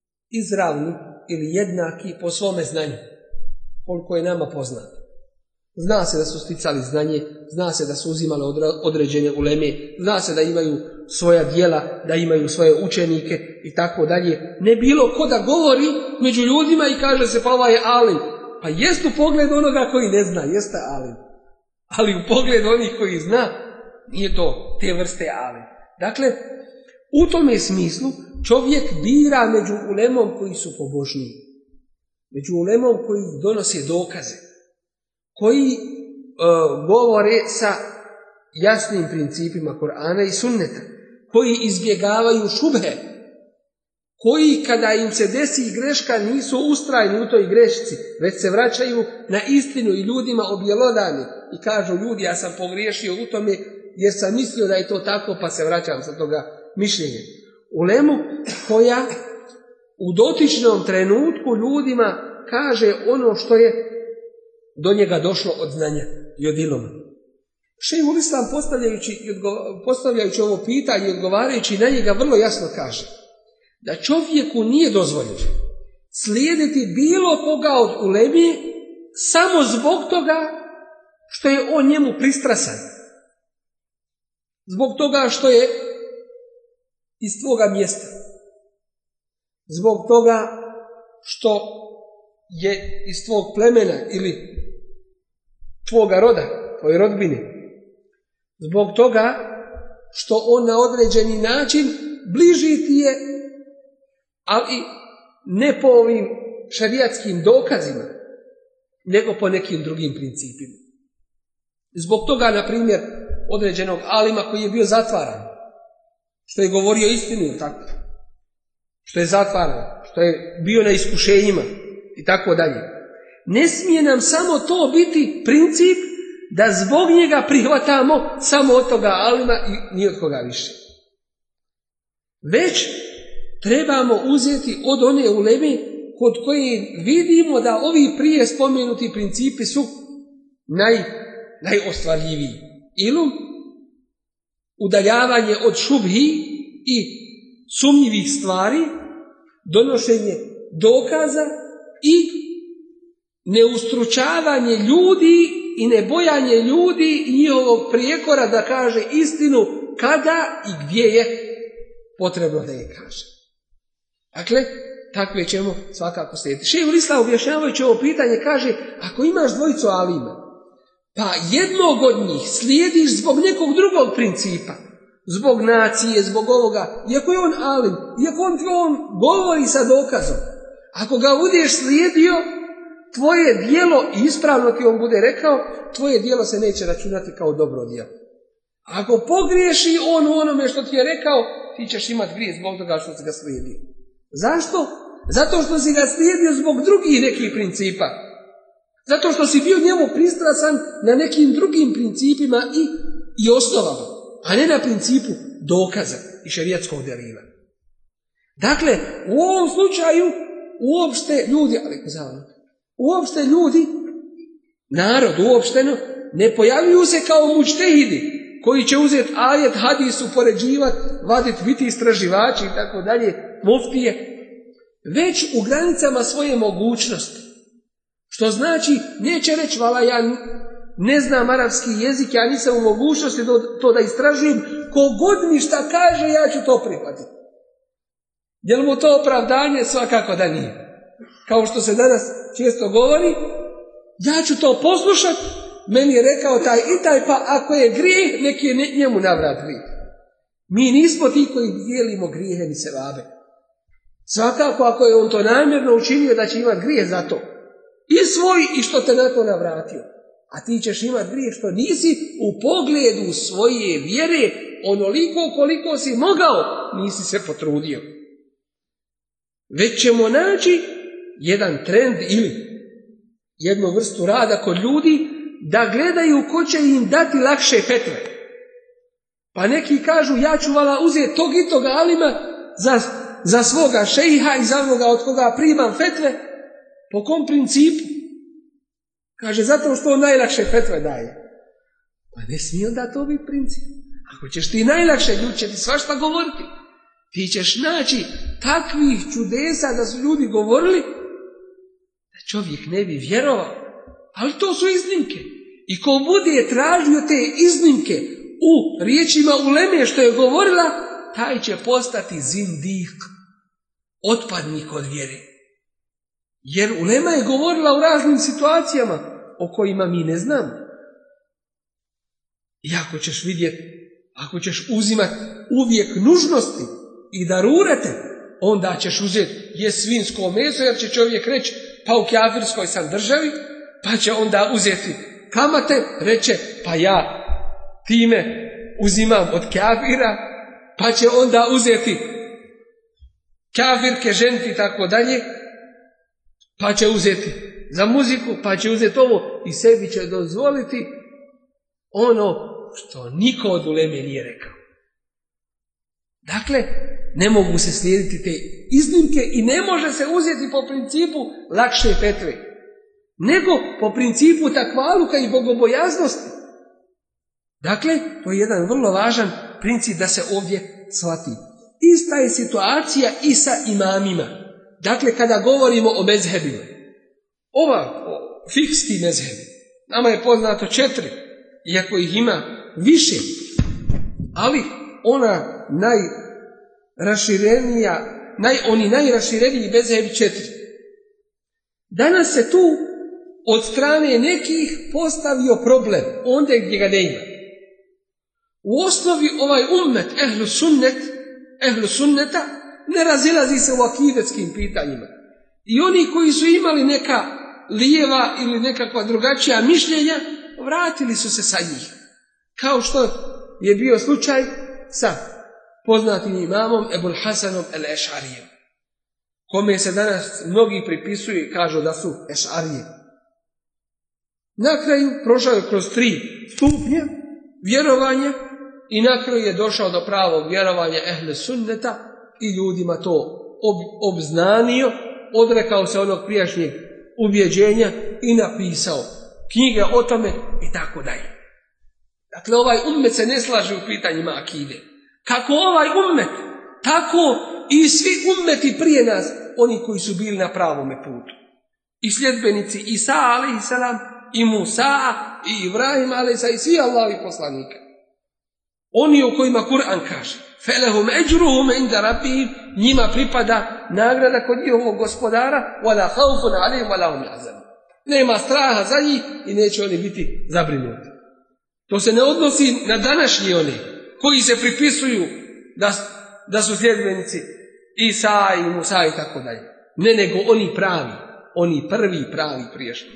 izravni ili jednaki po svome znanju, koliko je nama poznato, Zna se da su sticali znanje, zna se da su uzimali određene uleme, zna se da imaju svoja djela, da imaju svoje učenike i tako dalje. Ne bilo ko da govori među ljudima i kaže se pa ovaj je alim. Pa jest u pogledu onoga koji ne zna, jeste alim. Ali u pogledu onih koji zna, nije to te vrste alim. Dakle, u tome smislu čovjek bira među ulemom koji su pobožniji, među ulemom koji donose dokaze, koji govore sa jasnim principima Kur'ana i sunneta, koji izbjegavaju šubhe, koji kada im se desi greška nisu ustrajni u toj grešci, već se vraćaju na istinu i ljudima objelodani i kažu ljudi ja sam pogriješio u tome jer sam mislio da je to tako pa se vraćam sa toga mišljenja. Ulemu koja u dotičnom trenutku ljudima kaže ono što je do njega došlo od znanja i od iluma. Šejhul Islam postavljajući ovo pitanje i odgovarajući na njega vrlo jasno kaže da čovjeku nije dozvoljeno slijediti bilo koga od uleme samo zbog toga što je on njemu pristrasan. Zbog toga što je iz tvoga mjesta. Zbog toga što je iz tvog plemena ili tvoga roda, tvoje rodbine. Zbog toga što on na određeni način bliži ti je, ali ne po ovim šarijatskim dokazima, nego po nekim drugim principima. Zbog toga, na primjer, određenog alima koji je bio zatvaran, što je govorio istinu, tako, što je zatvaran, što je bio na iskušenjima i tako dalje. Ne smije nam samo to biti princip da zbog njega prihvatamo samo od toga alima i ni od koga više. Već trebamo uzeti od one uleme kod koje vidimo da ovi prije spomenuti principi su najostvarljiviji. Ilum, udaljavanje od šubhi i sumnjivih stvari, donošenje dokaza i neustručavanje ljudi i nebojanje ljudi i njihovog prijekora da kaže istinu kada i gdje je potrebno da je kaže. Dakle, takve ćemo svakako slijediti. Šejhul Islam objašnjavajući ovo pitanje kaže, ako imaš dvojicu alima, pa jednog od njih slijediš zbog nekog drugog principa, zbog nacije, zbog ovoga, iako je on alim, iako on govori sa dokazom, ako ga budeš slijedio, tvoje djelo, ispravno ti on bude rekao, tvoje djelo se neće računati kao dobro djelo. Ako pogriješi on u onome što ti je rekao, ti ćeš imati grijeh zbog toga što si ga slijedio. Zašto? Zato što si ga slijedio zbog drugih nekih principa. Zato što si bio njemu pristrasan na nekim drugim principima i osnovama, a ne na principu dokaza i šerijatskog delila. Dakle, u ovom slučaju uopšte ljudi, narod uopšteno, ne pojavljuju se kao mučtehidi koji će uzeti ajet, hadis, upoređivati, vaditi, biti istraživači i tako dalje, muftije, već u granicama svoje mogućnosti. Što znači, neće reći, vala, ja ne znam arapski jezik, ja nisam u mogućnosti to da istražujem, kogod mi šta kaže, ja ću to prihvatiti. Je li mu to opravdanje? Svakako da nije. Kao što se danas često govori, ja ću to poslušati, meni je rekao taj i taj, pa ako je grijeh, neki je njemu navrat grijeh. Mi nismo ti koji dijelimo grijehe ni sevabe. Svakako ako je on to namjerno učinio da će imati grijeh za to. I svoj i što te na to navratio. A ti ćeš imati grijeh što nisi u pogledu svoje vjere onoliko koliko si mogao, nisi se potrudio. Već ćemo naći jedan trend ili jednu vrstu rada kod ljudi da gledaju ko će im dati lakše fetve. Pa neki kažu ja ću vala uzeti tog i toga alima za svoga šejha i za onoga od koga primam fetve. Po kom principu? Kaže zato što on najlakše fetve daje. Pa ne smije onda to biti princip. Ako ćeš ti najlakše, ljudi će ti svašta govoriti. Ti ćeš naći takvih čudesa da su ljudi govorili da čovjek ne bi vjerovao. Ali to su iznimke. I ko bude tražio te iznimke u riječima uleme što je govorila, taj će postati zindik, otpadnik od vjere. Jer ulema je govorila u raznim situacijama o kojima mi ne znamo. I ako ćeš vidjeti, ako ćeš uzimati uvijek nužnosti i darurete, onda ćeš uzeti je svinjsko meso, jer će čovjek reći pa u kafirskoj sam državi, pa će onda uzeti kamate, reće pa ja time uzimam od kafira, pa će onda uzeti kafirke, ženiti i tako dalje, pa će uzeti za muziku, pa će uzeti ovo i sebi će dozvoliti ono što niko od uleme nije rekao. Dakle, ne mogu se slijediti te iznimke i ne može se uzeti po principu lakše fetve, nego po principu takvaluka i bogobojaznosti. Dakle, to je jedan vrlo važan princip da se ovdje shvati. Ista je situacija i sa imamima. Dakle, kada govorimo o mezhebima, fiksti mezhebi, nama je poznato 4, iako ih ima više, ali ona oni najrašireniji mezhebi 4. Danas se tu od strane nekih postavio problem, ondje gdje ga ne ima. U osnovi ovaj ummet ehlu sunneta ne razilazi se u akidetskim pitanjima. I oni koji su imali neka lijeva ili nekakva drugačija mišljenja, vratili su se sa njih. Kao što je bio slučaj sa poznatim imamom Ebul Hasanom el-Ešarijem, kome se danas mnogi pripisuju i kažu da su Ešarije. Na kraju prošao je kroz 3 stupnja vjerovanja i na kraju je došao do pravog vjerovanja ehle sunneta i ljudima to obznanio, odrekao se onog prijašnjeg ubjeđenja i napisao knjige o tome i tako dalje. Dakle, ovaj ummet se ne slaže u pitanjima akide. Kako ovaj ummet, tako i svi ummeti prije nas, oni koji su bili na pravome putu. I sljedbenici Isa a.s. i Musa i Ibrahim a.s. i svi Allahovi poslanika. Oni o kojima Kur'an kaže felehum eđruhum inda rabbihim, njima pripada nagrada kod njihovog gospodara, wala haufun alejhim wala hum jahzanun. Nema straha za njih i neće oni biti zabrinuti. To se ne odnosi na današnji oni koji se pripisuju da su sljedbenici Isa i Musa i tako dalje. Ne, nego oni pravi, oni prvi pravi prijašnji.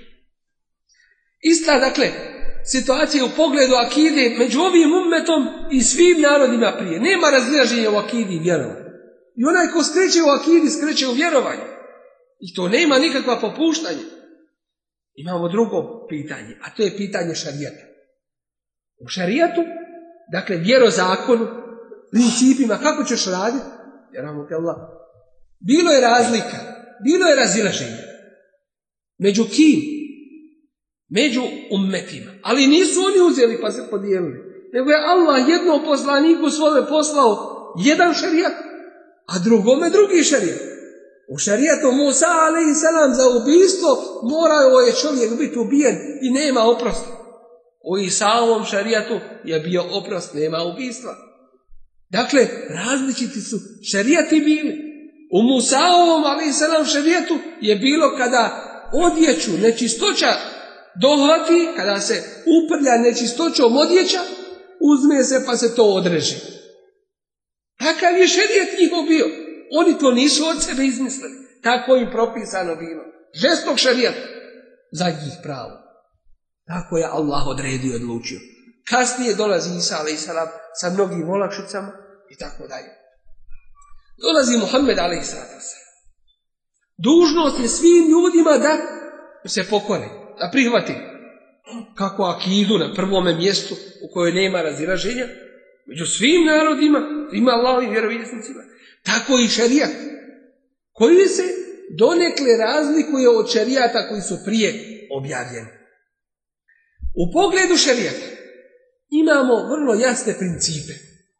Ista, dakle, situacija u pogledu akide među ovim ummetom i svim narodima prije. Nema razilaženja u akidi i vjerovanju. I onaj ko skreće u akidi, skreće u vjerovanju. I to nema nikakva popuštanja. Imamo drugo pitanje, a to je pitanje šarijata. U šarijatu, dakle, vjerozakonu, principima, kako ćeš raditi? Bilo je razlika, bilo je razilaženja. Među kim? Među ummetima. Ali nisu oni uzeli pa se podijelili. Nego je Allah jednom poslaniku svome poslao jedan šarijat, a drugome drugi šarijat. U šarijatu Musa a.s. za ubijstvo morao je čovjek biti ubijen i nema oprosta. U Isaovom šarijatu je bio oprost, nema ubistva. Dakle, različiti su šarijati bili. U Musaovom a.s. šarijatu je bilo kada odjeću nečistoća dohvati, kada se uprlja nečistoćom odjeća, uzme se pa se to odreže. Takav je šerijat njihov bio. Oni to nisu od sebe izmislili. Tako im propisano bilo. Žestok šerijat za njih pravo. Tako je Allah odredio i odlučio. Kasnije dolazi Isa a.s. sa mnogim olakšicama i tako dalje. Dolazi Muhammed a.s. Dužnost je svim ljudima da se pokore, da prihvati kako akidu na prvome mjestu u kojoj nema razilaženja među svim narodima, ima Allahovim vjerovjesnicima, tako i šerijat koji se donekle razlikuje od šerijata koji su prije objavljeni. U pogledu šerijata imamo vrlo jasne principe.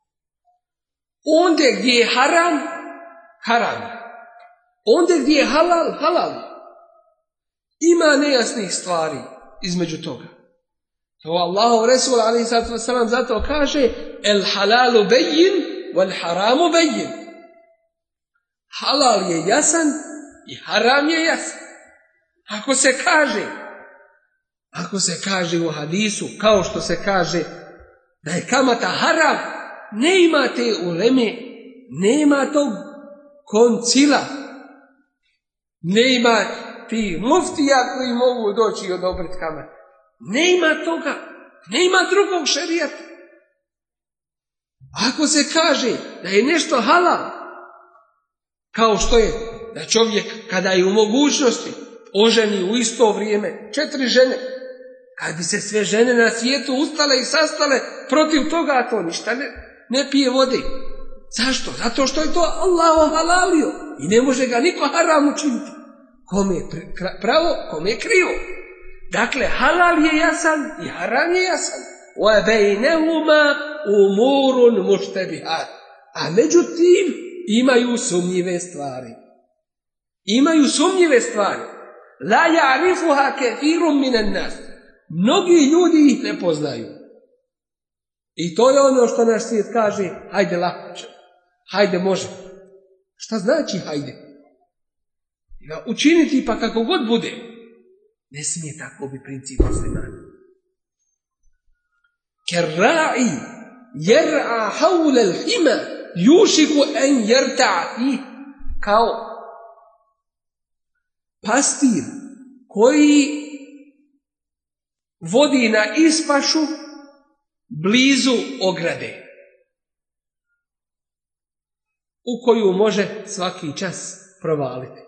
Ondje gdje je haram, haram. Ondje gdje je halal, halal. Ima nejasnih stvari između toga. To Allahov Resul alejhi salatu vesselam zato kaže el halalu bejin wal haramu bejin. Halal je jasan i haram je jasan. Ako se kaže u hadisu, kao što se kaže da je kamata haram, ne ima te uleme, nema tog koncila, ne ima ti muftija koji mogu doći i odobriti kamatu. Ne ima toga, ne ima drugog šerijata. Ako se kaže da je nešto halal, kao što je da čovjek kada je u mogućnosti oženi u isto vrijeme 4 žene, kad bi se sve žene na svijetu ustale i sastale protiv toga, to ništa ne pije vode. Zašto? Zato što je to Allah ohalalio i ne može ga niko haram učiniti. Kome je pravo, kome je krivo. Dakle, halal je jasan i haram je jasan. Wa bejnehuma umurun muštebihat. A međutim, imaju sumnjive stvari. La ja'rifuha kefirun minan nas. Mnogi ljudi ih ne poznaju. I to je ono što naš svijet kaže, hajde lako ćemo, hajde može. Šta znači hajde? Učiniti pa kako god bude. Ne smije tako biti princip muslimana. Kerra'i jer'a hawla al-hima yušiku en jerta'a fih. Kao pastir koji vodi na ispašu blizu ograde u koju može svaki čas provaliti.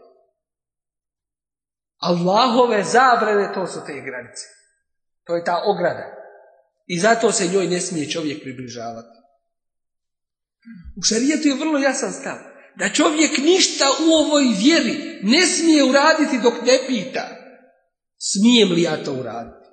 Allahove zabrane, to su te granice. To je ta ograda. I zato se njoj ne smije čovjek približavati. U šarijetu je vrlo jasan stav. Da čovjek ništa u ovoj vjeri ne smije uraditi dok ne pita. Smijem li ja to uraditi?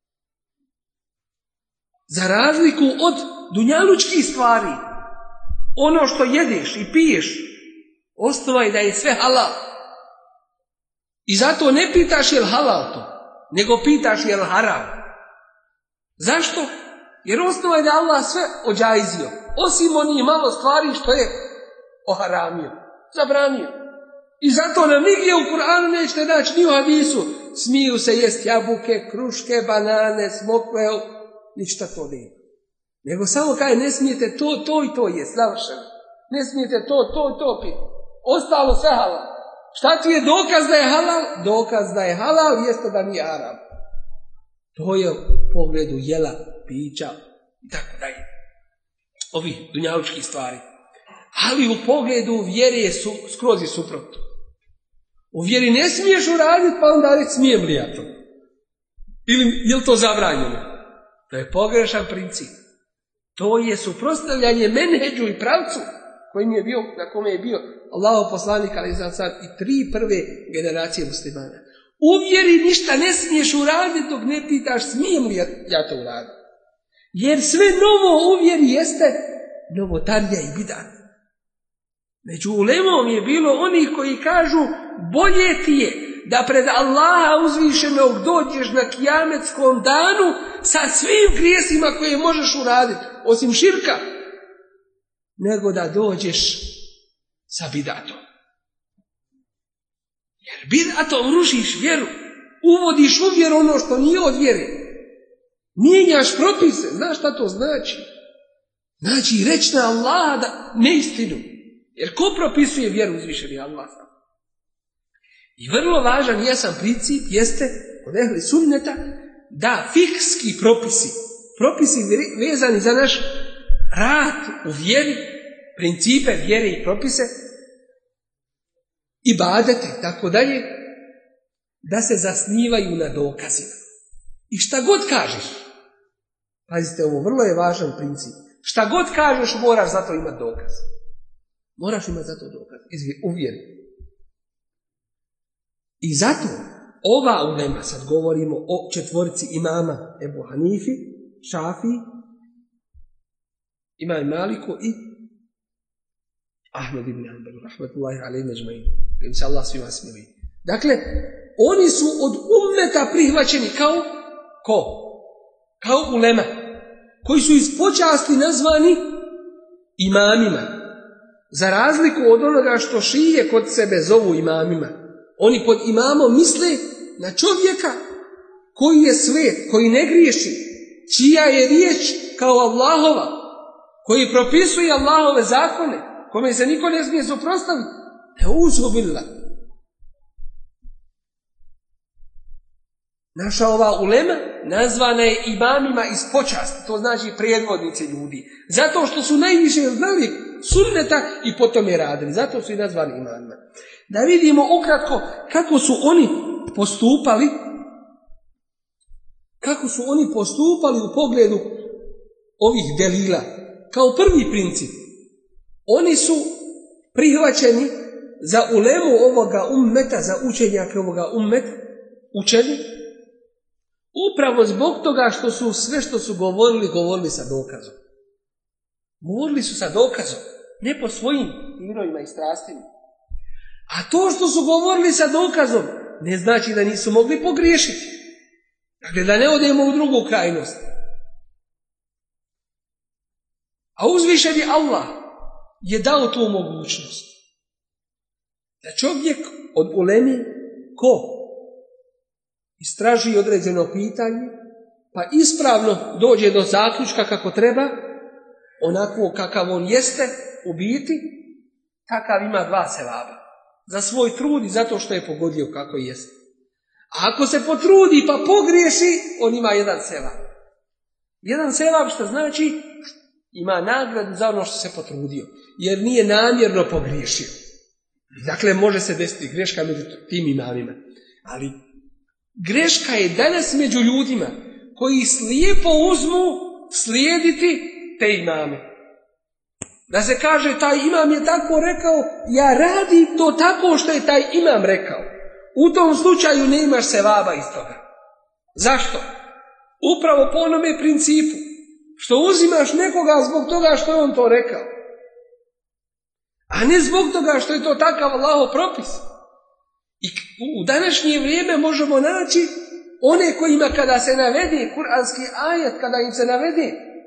Za razliku od dunjalučkih stvari, ono što jedeš i piješ, osnova je da je sve halal. I zato ne pitaš je li halal to, nego pitaš je li haram. Zašto? Jer osnova je da Allah sve ođajzio, osim onih malo stvari što je oharamio, zabranio. I zato nam nigdje u Kur'anu nećete naći ni u hadisu. Smiju se jest jabuke, kruške, banane, smokve, ništa to nema. Nego samo kaže ne smijete to i to jest, završeno. Ne smijete to piti. Ostalo sve halal. Šta ti je dokaz da je halal? Dokaz da je halal jeste da nije haram. To je u pogledu jela, pića i tako dalje. Ovih dunjalučkih stvari. Ali u pogledu vjere je skroz i suprotno. U vjeri ne smiješ uraditi pa onda reći smijem li ja to? Ili je li to zabranjeno? To je pogrešan princip. To je suprotstavljanje menheđu i pravcu na kome je bio Allahov poslanik alejhi salatu i 3 prve generacije muslimana. U vjeri ništa ne smiješ uraditi dok ne pitaš smijem li ja to uraditi. Jer sve novo u vjeri jeste novotarija i bidat. Među ulemom je bilo onih koji kažu bolje ti je da pred Allaha uzvišenog dođeš na kijametskom danu sa svim grijesima koje možeš uraditi, osim širka, nego da dođeš sa bidatom. Jer bidatom rušiš vjeru, uvodiš u vjeru ono što nije od vjere. Mijenjaš propise, znaš šta to znači? Znači reći na Allaha da neistinu. Jer ko propisuje vjeru uzvišeni Allah? I vrlo važan jasan princip jeste kod ehli sunneta da fikski propisi vezani za naš rad u vjeri, principe vjere i propise, ibadete i tako dalje, da se zasnivaju na dokazima. I šta god kažeš, pazite ovo, vrlo je važan princip, šta god kažeš moraš za to imati dokaz. Moraš imati za to dokaz, u vjeri. I zato ova ulema, sad govorimo o 4 imama, Ebu Hanifi, Šafi, Imam Maliku i Ahmed ibn Hanbal, rahmatullahi alejhi ecmaîn. Im se Allah svima smili. Dakle, oni su od ummeta prihvaćeni kao ko? kao ulema, koji su iz počasti nazvani imamima, za razliku od onoga što šije kod sebe zovu imamima. Oni pod imamom misle na čovjeka koji je svet, koji ne griješi, čija je riječ kao Allahova, koji propisuje Allahove zakone, kome se niko ne smije suprotstaviti. Neuzubillah. Naša ova ulema nazvana je imamima iz počasti, to znači predvodnici ljudi. Zato što su najviše znali sunneta i potom je radili. Zato su i nazvani imamima. Da vidimo ukratko kako su oni postupali u pogledu ovih delila. Kao prvi princip, oni su prihvaćeni za ulemu ovoga ummeta, za učenjake ovoga ummeta, učeni, upravo zbog toga što su sve što su govorili sa dokazom. Govorili su sa dokazom, ne po svojim inovima i strastima. A to što su govorili sa dokazom ne znači da nisu mogli pogriješiti. Dakle, da ne odemo u drugu krajnost. A uzvišeni Allah je dao tu mogućnost da čovjek od ulemi ko istraži određeno pitanje, pa ispravno dođe do zaključka kako treba, onako kakav on jeste u biti, takav ima 2 sevaba. Za svoj trud i zato što je pogodio kako jeste. A ako se potrudi pa pogriješi, on ima 1 sevab. 1 sevab što znači ima nagradu za ono što se potrudio, jer nije namjerno pogriješio. Dakle, može se desiti greška među tim imamima. Ali greška je danas među ljudima koji slijepo uzmu slijediti te imame. Da se kaže taj imam je tako rekao, ja radim to tako što je taj imam rekao. U tom slučaju ne imaš sevaba iz toga. Zašto? Upravo po onome principu što uzimaš nekoga zbog toga što je on to rekao. A ne zbog toga što je to takav Allahov propis. I u današnje vrijeme možemo naći one kojima kada se navede kuranski ajet, kada im se navede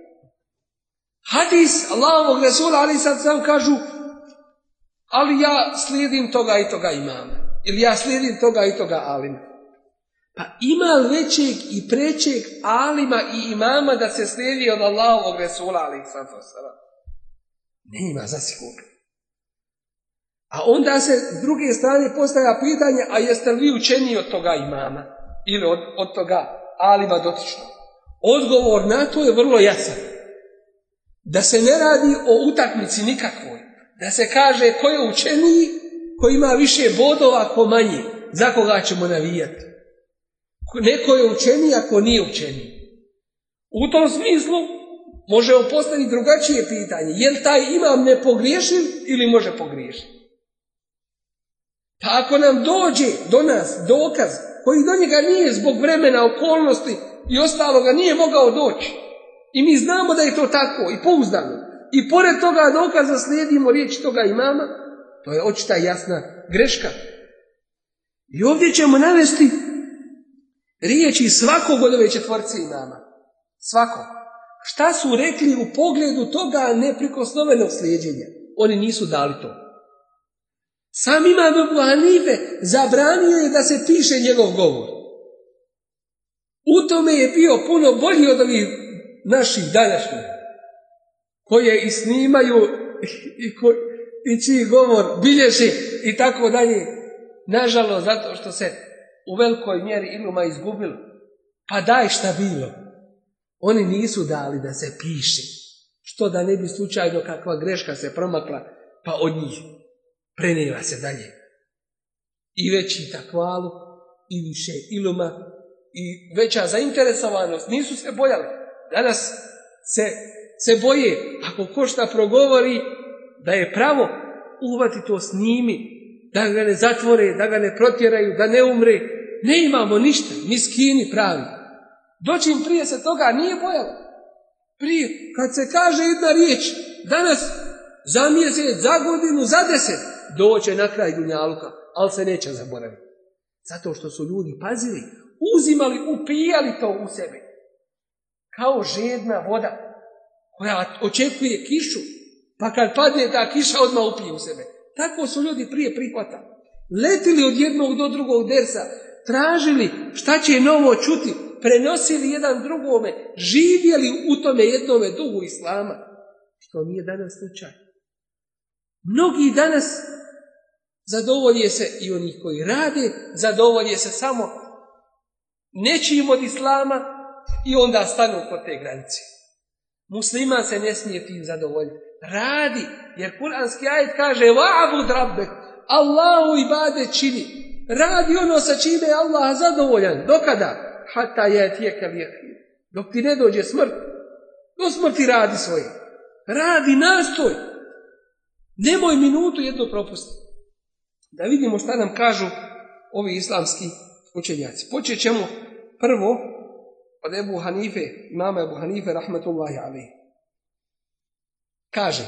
hadis Allahovog Resula, ali sad sam kažu, ali ja slijedim toga i toga imama. Ili ja slijedim toga i toga alima. Pa ima li većeg i prećeg alima i imama da se slijedi od Allahovog Resula, ali sad ne ima zasigurno. A onda se s druge strane postavlja pitanje, a jeste li vi učeni od toga imama? Ili od toga alima dotično? Odgovor na to je vrlo jasan. Da se ne radi o utakmici nikakvoj. Da se kaže ko je učeniji, ko ima više bodova, ko manje. Za koga ćemo navijati? Neko je učeniji, ako nije učeniji. U tom smislu možemo postaviti drugačije pitanje. Je li taj imam ne pogriješil ili može pogriješiti? Pa ako nam dođe do nas dokaz koji do njega nije zbog vremena, okolnosti i ostaloga nije mogao doći, i mi znamo da je to tako i pouzdano, i pored toga dokaza slijedimo riječi toga imama, to je očita jasna greška. I ovdje ćemo navesti riječi svakog od ove 4 imama. Svakog. Šta su rekli u pogledu toga neprikosnovenog slijeđenja? Oni nisu dali to. Sam imam Ebu Hanife zabranio je da se piše njegov govor. U tome je bio puno bolji od ovih naših današnjih, koje i snimaju i čiji govor bilježi i tako dalje. Nažalost, zato što se u velikoj mjeri iluma izgubilo. Pa daj šta bilo. Oni nisu dali da se piše. Što da ne bi slučajno kakva greška se promakla, pa od njih prenijela se dalje. I veći takvalu, i više iluma, i veća zainteresovanost. Nisu se bojali. Danas se boje, ako ko šta progovori, da je pravo, uhvati to snimi, da ga ne zatvore, da ga ne protjeraju, da ne umre. Ne imamo ništa, miskini pravi. Dočim prije se toga nije bojalo. Prije, kad se kaže jedna riječ, danas, za mjesec, za godinu, za 10, doće na kraj dunjaluka, ali se neće zaboraviti. Zato što su ljudi pazili, uzimali, upijali to u sebe. kao žedna voda koja očekuje kišu, pa kad padne ta kiša odmah upije u sebe. Tako su ljudi prije prihvatali. Letili od jednog do drugog dersa, tražili šta će novo čuti, prenosili jedan drugome, živjeli u tome jednome duhu islama, što nije danas slučaj. Mnogi danas zadovolje se i oni koji rade, zadovolje se samo nečim od islama i onda stanu kod te granice. Musliman se ne smije tim zadovoljiti. Radi, jer kuranski ajet kaže wa'bud rabbek, Allahu ibadet čini. Radi ono sa čime je Allah zadovoljan. Dokada? Hatta yatiyakal yaqin. Dok ti ne dođe smrt. Do smrti radi svoje. Radi, nastoj. Nemoj minutu jednu propustiti. Da vidimo šta nam kažu ovi islamski učenjaci. Počet ćemo prvo od Ebu Hanife, imama Ebu Hanife, rahmetullahi alejhi. Kaže,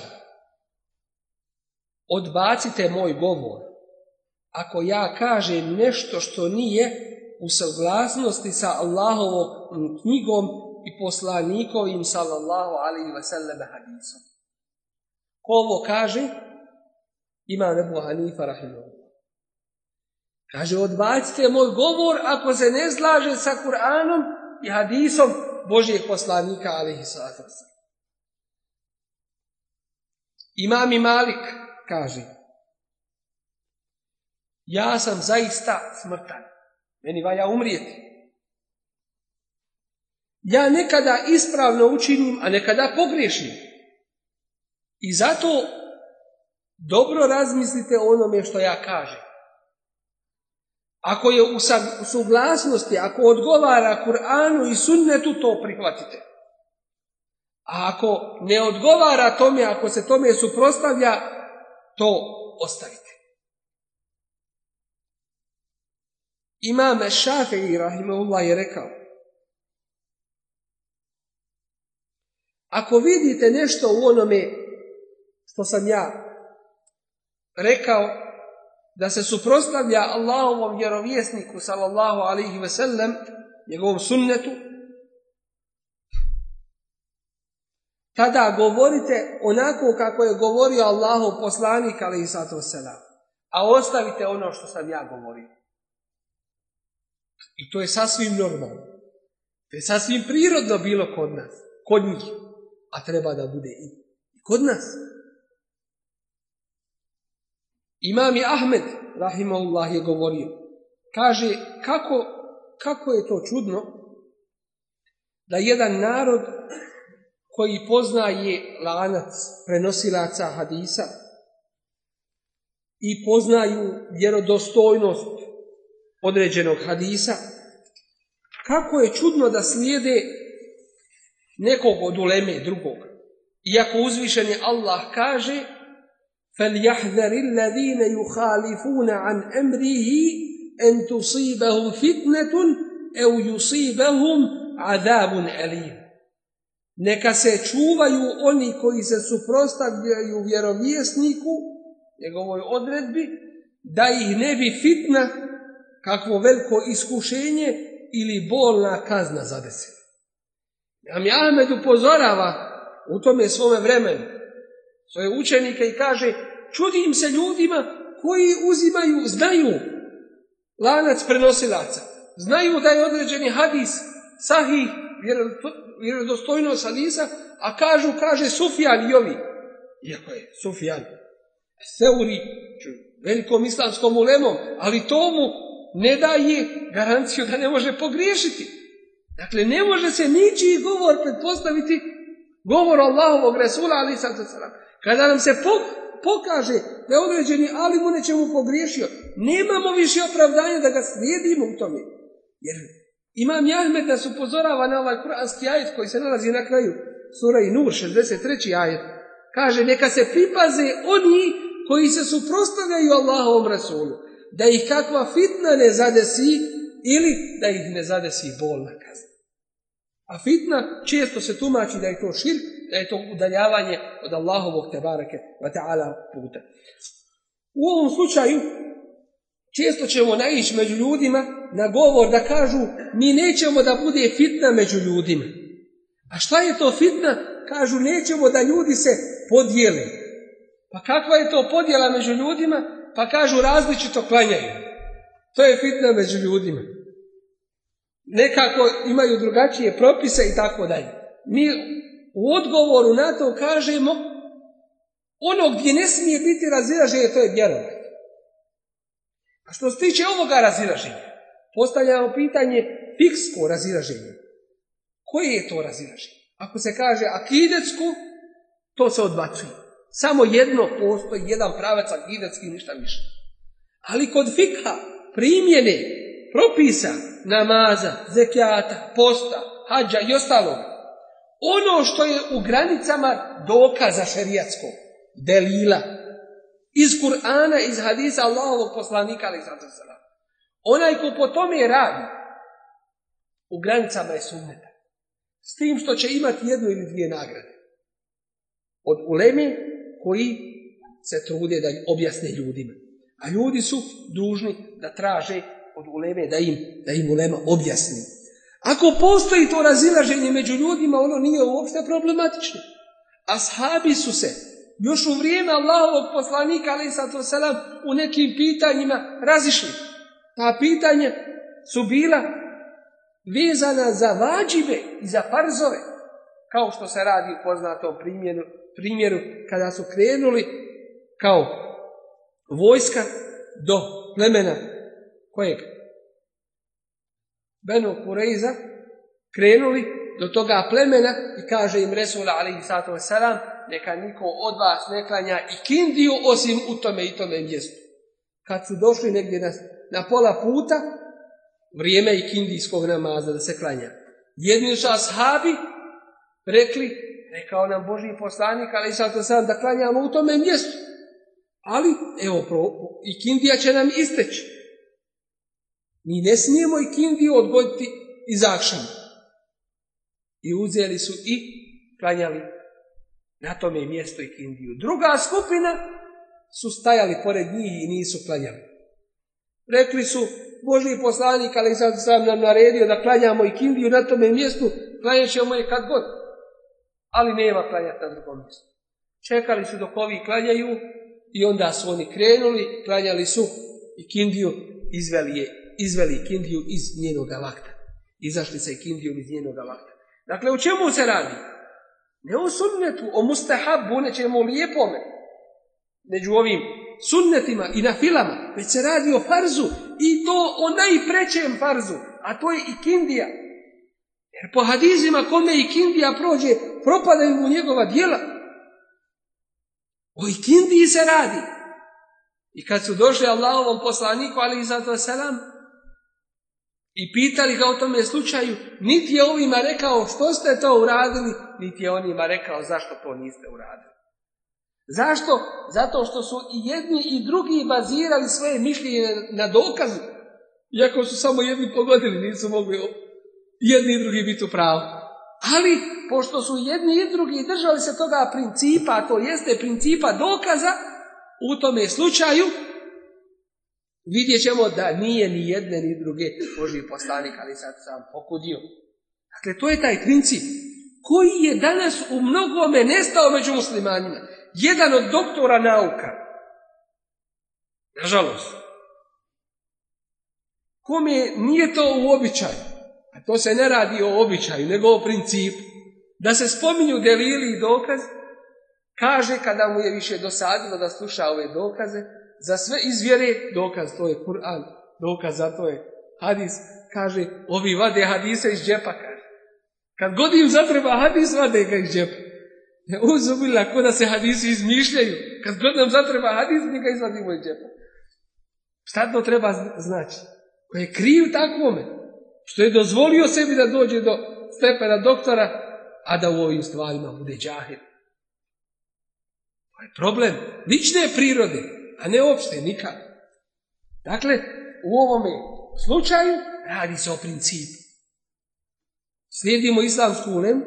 odbacite moj govor ako ja kažem nešto što nije u saglasnosti sa Allahovom knjigom i poslanikovim sallallahu alejhi ve sellem hadisom. Ko ovo kaže? Imam Ebu Hanifa rahimahullah. Kaže, odbacite moj govor ako se ne slaže sa Kur'anom i hadisom Božijeg poslanika alejhi salatu vesselam. Imam Malik kaže, ja sam zaista smrtan. Meni valja umrijeti. Ja nekada ispravno učinim, a nekada pogriješim. I zato dobro razmislite o onome što ja kažem. Ako je u suglasnosti, ako odgovara Kur'anu i sunnetu, to prihvatite. A ako ne odgovara tome, ako se tome suprotstavlja, to ostavite. Imam Šafii rahimahullah je rekao, ako vidite nešto u onome što sam ja rekao, da se suprotstavlja Allahovom vjerovjesniku sallallahu alejhi ve sellem, njegovom sunnetu, tada govorite onako kako je govorio Allahov poslanik alejhi salatu vesselam, a ostavite ono što sam ja govorio. I to je sasvim normalno. To je sasvim prirodno bilo kod nas, kod njih, a treba da bude i kod nas. Imam Ahmed rahimahullah je govorio, kaže, kako je to čudno da jedan narod koji poznaje lanac prenosilaca hadisa i poznaju vjerodostojnost određenog hadisa, kako je čudno da slijede nekog od uleme drugog. Iako uzvišeni Allah kaže فَلْيَحْذَرِ الَّذِينَ يُخَالِفُونَ عَنْ أَمْرِهِ أَنْ تُصِيبَهُمْ فِتْنَةٌ أَوْ يُصِيبَهُمْ عَذَابٌ أَلِيمٌ. Neka se čuvaju oni koji se suprotstavljaju vjerovjesniku, njegovoj odredbi, da ih ne bi fitna, kakvo veliko iskušenje ili bolna kazna zadesila. Imam Ahmed upozorava u tome svome vremenu svoje učenike i kaže, čudim se ljudima koji znaju lanac prenosilaca, znaju da je određeni hadis sahih, vjerodostojnost hadisa, a kaže Sufjan i ovi. Iako je Sufjan Seuri velikom islamskom ulemom, ali to mu ne daje garanciju da ne može pogriješiti. Dakle, ne može se ničiji govor pretpostaviti govor Allahovog Resula alejhi salatu vesselam. Kada nam se pokaže da je određeni alim u nečemu pogriješio, nemamo više opravdanja da ga slijedimo u tome. Jer Imam Ahmed nas upozorava na ovaj kuranski ajet koji se nalazi na kraju sura Nur, 63. ajet. Kaže, neka se pripaze oni koji se suprotstavljaju Allahovom Resulu, da ih kakva fitna ne zadesi ili da ih ne zadesi bolna kazna. A fitna često se tumači da je to širk, da je to udaljavanje od Allahovog tebareke ve ta'ala puta. U ovom slučaju često ćemo naići među ljudima na govor da kažu, mi nećemo da bude fitna među ljudima. A šta je to fitna? Kažu, nećemo da ljudi se podijele. Pa kakva je to podjela među ljudima? Pa kažu, različito klanjaju. To je fitna među ljudima. Nekako imaju drugačije propise i tako dalje. Mi u odgovoru na to kažemo, ono gdje ne smije biti razilaženje, to je vjerovanje. A što se tiče ovoga razilaženja, postavljamo pitanje fiksko razilaženje. Koje je to razilaženje? Ako se kaže akidetsko, to se odbacuje. Samo jedno postoji, jedan pravac akidetski, ništa više. Ali kod fikha, primjene, propisa, namaza, zekijata, posta, hadža i ostalog, ono što je u granicama dokaza šerijatskog, delila, iz Kur'ana, iz hadisa Allahovog poslanika, onaj ko po tome radi, u granicama je sunneta. S tim što će imati jednu ili dvije nagrade. Od uleme koji se trude da objasne ljudima. A ljudi su dužni da traže od uleme da im ulema objasni. Ako postoji to razilaženje među ljudima, ono nije uopšte problematično. Ashabi su se još u vrijeme Allahovog poslanika, alejhi salatu vesselam, u nekim pitanjima razišli. Ta pitanja su bila vezana za vađibe i za farzove, kao što se radi u poznatom primjeru kada su krenuli kao vojska do plemena kojeg? Benu Kurejza, krenuli do toga plemena i kaže im Resul alejhi salatu vesselam, neka niko od vas ne klanja ikindiju osim u tome i tome mjestu. Kad su došli negdje na pola puta, vrijeme ikindijskog namaza da se klanja. Jedni su ashabi rekao nam Božji poslanik, ali sad da klanjamo u tome mjestu. Ali, evo, ikindija će nam isteći. Mi ne smijemo ikindiju odgoditi iz akšama. I uzeli su i klanjali na tome mjestu ikindiju. Druga skupina su stajali pored njih i nisu klanjali. Rekli su, Božji poslanik, ali sad nam naredio da klanjamo ikindiju na tome mjestu, klanjat ćemo je kad god. Ali nema klanjati na drugom mjestu. Čekali su dok ovi klanjaju i onda su oni krenuli, klanjali su ikindiju, izveli ikindiju iz njenoga vakta. Izašli sa ikindijom iz njenoga vakta. Dakle, o čemu se radi? Ne o sunnetu, o mustahabu, nečemu lijepome. Među ovim sunnetima i na filama, već se radi o farzu i to o najprećem farzu, a to je ikindija. Jer po hadizima kome ikindija prođe, propadaju mu njegova djela. O ikindiji se radi. I kad su došli Allahovom poslaniku, alejhi salatu vesselam, i pitali ga o tome slučaju, niti je ovima rekao što ste to uradili, niti je onima rekao zašto to niste uradili. Zašto? Zato što su i jedni i drugi bazirali svoje mišljenje na dokazu. Iako su samo jedni pogodili, nisu mogli jedni i drugi biti u pravu. Ali, pošto su jedni i drugi držali se toga principa, a to jeste principa dokaza, u tome slučaju vidjet ćemo da nije ni jedne ni druge Božji poslanik, ali sad sam pokudio. Dakle, to je taj princip koji je danas u mnogome nestao među muslimanima. Jedan od doktora nauka, nažalost, kome nije to u običaju, a to se ne radi o običaju, nego o principu, da se spominju delili i dokaz, kaže kada mu je više dosadilo da sluša ove dokaze, za sve izvjere, dokaz to je Kur'an, dokaz za to je hadis, kaže, ovi vade hadise iz džepa, kaže. Kad god im zatreba hadis, vade ga iz džepa. Ne uzubila, ko da se hadisi izmišljaju. Kad god nam zatreba hadis, mi ga izvadimo iz džepa. Šta to treba znači? Ko je kriv takvome, što je dozvolio sebi da dođe do stepena doktora, a da u ovim stvarima bude džahil. To je problem lične prirode, a ne opšte, nikad. Dakle, u ovome slučaju radi se o principu. Slijedimo islamsku ulemu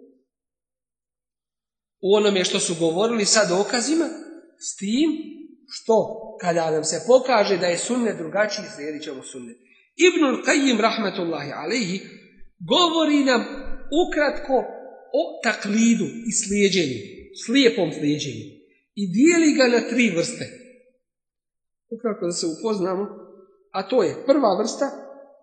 u onome što su govorili sa dokazima, s tim što kada nam se pokaže da je sunnet drugačiji, slijedit ćemo sunnet. Ibnul Qayyim rahmetullahi alejhi govori nam ukratko o taklidu i slijeđenju, slijepom slijeđenju. I dijeli ga na 3 vrste. Ukratko da se upoznamo, a to je prva vrsta,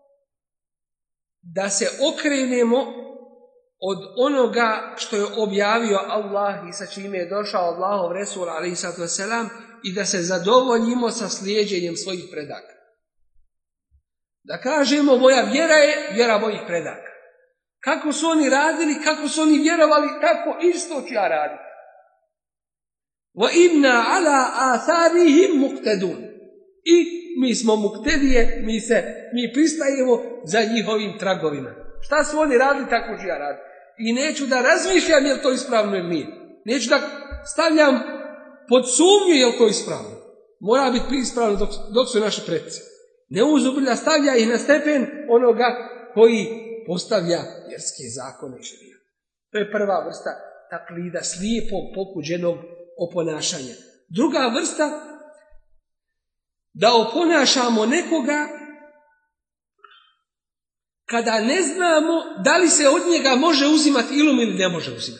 da se okrenemo od onoga što je objavio Allah i sa čime je došao Allahov Resul alejhiselatu vesselam i da se zadovoljimo sa slijeđenjem svojih predaka. Da kažemo moja vjera je vjera mojih predaka. Kako su oni radili, kako su oni vjerovali, tako isto ću ja raditi. Wa inna ala atharihim muqtadun. I mi smo muktedije, mi pristajemo za njihovim tragovima. Šta su oni radili, tako ću ja raditi. I neću da razmišljam je li to ispravno ili nije. Neću da stavljam pod sumnju je li to ispravno. Mora biti ispravno dok su naši preci. Neuzubillah stavlja ih na stepen onoga koji postavlja vjerske zakone i šerijat. To je prva vrsta taklida, slijepog pokuđenog oponašanja. Druga vrsta, da oponašamo nekoga kada ne znamo da li se od njega može uzimati ilum ili ne može uzimati.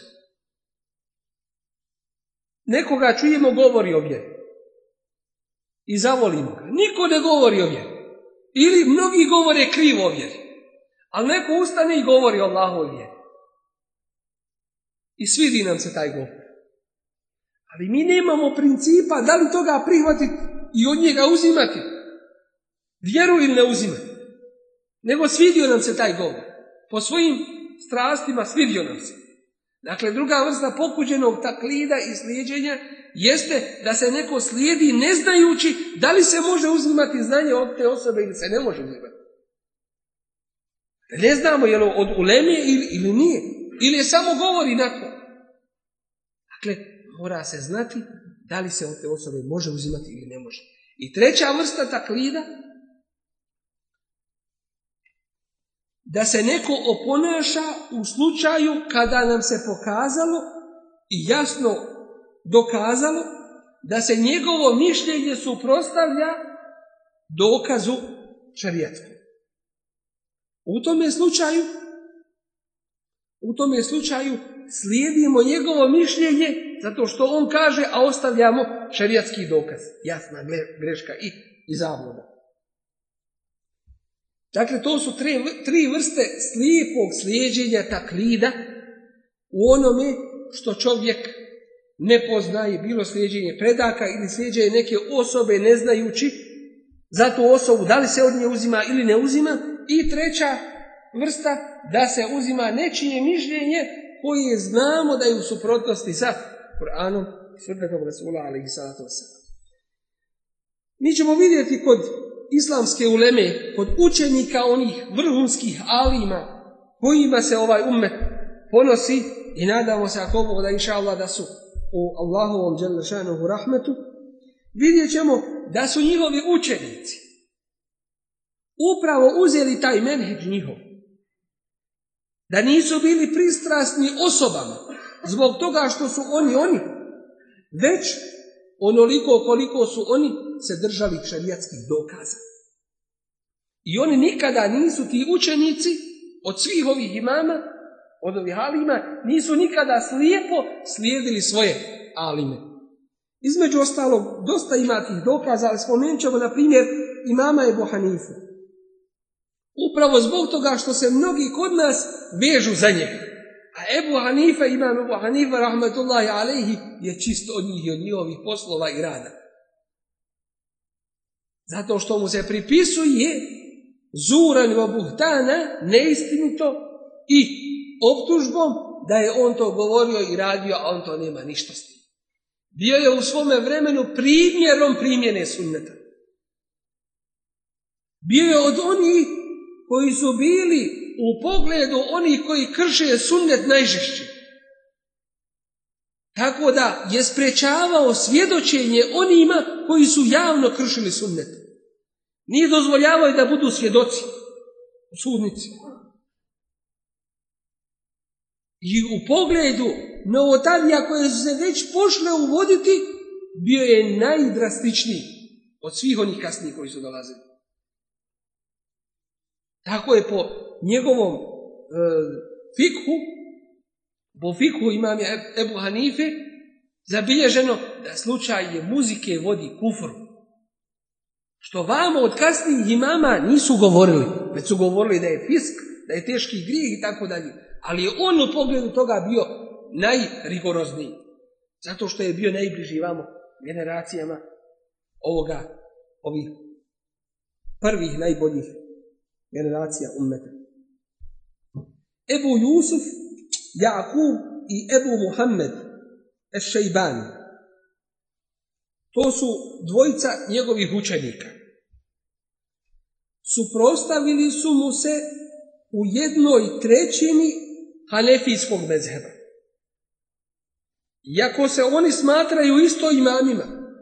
Nekoga čujemo govori o vjeri i zavolimo ga. Niko ne govori o vjeri. Ili mnogi govore krivo o vjeri. Ali neko ustane i govori o Allahovoj vjeri. I svidi nam se taj govor. Ali mi nemamo principa da li toga prihvatiti i od njega uzimati vjeru ili ne uzimati. Nego svidio nam se taj govor. Po svojim strastima svidio nam se. Dakle, druga vrsta pokuđenog taklida i slijeđenja jeste da se neko slijedi ne znajući da li se može uzimati znanje od te osobe ili se ne može uzimati. Ne znamo je li od uleme ili nije. Ili je samo govori na to. Dakle, mora se znati da li se od te osobe može uzimati ili ne može. I treća vrsta taklida, da se neko oponaša u slučaju kada nam se pokazalo i jasno dokazalo da se njegovo mišljenje suprotstavlja dokazu šerijatskog. U tome slučaju slijedimo njegovo mišljenje zato što on kaže, a ostavljamo šerijatski dokaz. Jasna greška i zabluda. Dakle, to su 3 vrste slijepog slijeđenja taklida u onome što čovjek ne poznaje, bilo slijeđenje predaka ili slijeđenje neke osobe ne znajući za tu osobu da li se od nje uzima ili ne uzima. I treća vrsta, da se uzima nečije mišljenje koje znamo da je u suprotnosti sa Kur'anom i sunnetom Rasula alejhiselatu vesselam. Mi ćemo vidjeti kod islamske uleme, kod učenika onih vrhunskih alima kojima se ovaj ummet ponosi i nadamo se ako Bog da inša Allah da su u Allahovom dželle šanuhu rahmetu, vidjet ćemo da su njihovi učenici upravo uzeli taj menheđ njihov. Da nisu bili pristrasni osobama zbog toga što su oni, već onoliko koliko su oni se držali šerijatskih dokaza. I oni nikada nisu, ti učenici od svih ovih imama, od ovih alima, nisu nikada slijepo slijedili svoje alime. Između ostalog, dosta ima tih dokaza, ali spomenut ćemo na primjer imama Ebu Hanifu. Upravo zbog toga što se mnogi kod nas vežu za njega. A imam Ebu Hanifa rahmetullahi alejhi je čisto od njih i od njihovih poslova i rada. Zato što mu se pripisuje zuran wa buhtana, neistinito i optužbom da je on to govorio i radio, a on to nema ništa s tim. Bio je u svome vremenu primjerom primjene sunneta. Bio je od onih koji su bili u pogledu onih koji krše sunnet najžešće. Tako da je sprečavao svjedočenje onima koji su javno kršili sunnet. Nije dozvoljavao da budu svjedoci u sudnici. I u pogledu novotarija koje su se već pošle uvoditi, bio je najdrastičniji od svih onih kasnijih koji su dolazili. Tako je po njegovom fikhu, Po fiku imam Ebu Hanife zabilježeno da slučaj je muzike vodi kufru. Što vamo od kasnijih imama nisu govorili, već su govorili da je fisk, da je teški grijeh i tako dalje. Ali je on u pogledu toga bio najrigorozniji. Zato što je bio najbliži vamo generacijama ovih prvih najboljih generacija ummeta. Ebu Jusuf, Jakub i Ebu Muhammed Eš-Šejbani. To su dvojica njegovih učenika. Suprotstavili su mu se u 1/3 hanefijskog mezheba. Iako se oni smatraju isto imamima,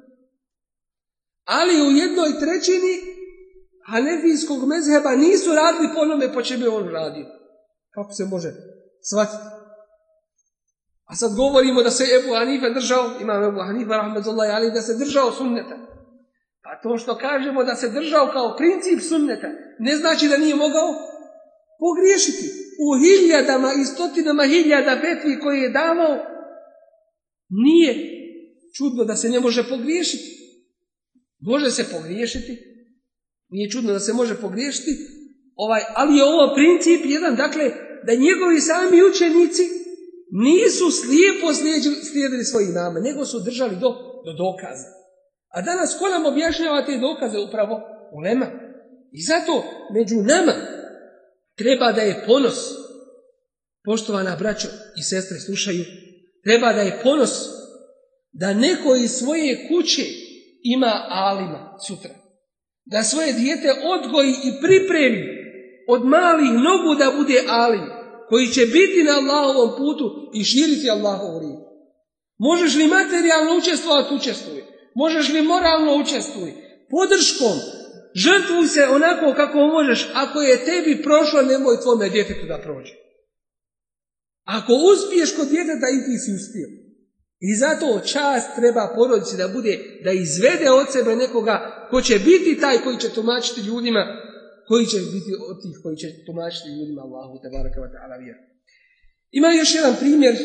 ali u 1/3 hanefijskog mezheba nisu radili po onome po čemu je on radio. Kako se može shvatiti? A sad govorimo da se Ebu Hanife držao, imam Ebu Hanife rahmetullahi alejhi, da se držao sunneta. Pa to što kažemo da se držao kao princip sunneta, ne znači da nije mogao pogriješiti. U hiljadama i stotinama hiljada fetvi koje je davao, nije čudno da se ne može pogriješiti. Može se pogriješiti, nije čudno da se može pogriješiti, ali je ovo princip jedan, dakle, da njegovi sami učenici nisu slijepo slijedili svoje imame, nego su držali do dokaza. A danas ko nam objašnjava te dokaze? Upravo ulema. I zato među nama treba da je ponos, poštovana braćo i sestre slušaju, treba da je ponos da neko iz svoje kuće ima alima sutra. Da svoje dijete odgoji i pripremi od malih nogu da bude alim, koji će biti na Allahovom putu i širiti Allahovu riječ. Možeš li materijalno učestvovati? Učestvuj. Možeš li moralno? Učestvuj. Podrškom. Žrtvuj se onako kako možeš. Ako je tebi prošlo, nemoj tvome djetetu da prođe. Ako uspiješ kod djeteta, i ti si uspio. I zato čast treba porodici da bude, da izvede od sebe nekoga ko će biti taj koji će tumačiti ljudima, koji će biti od tih koji će tumačiti ljudima Allahu tebaraka wa ta'ala vjeru. Ima još jedan primjer,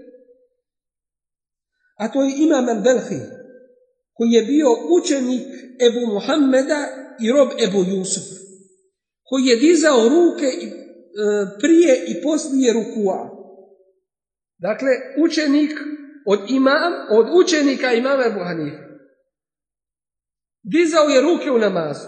a to je Imam al-Belhi, koji je bio učenik Ebu Muhammeda i rob Ebu Jusuf, koji je dizao ruke prije i poslije rukua. Dakle, učenik od učenika imama Ebu Hanife. Dizao je ruke u namazu.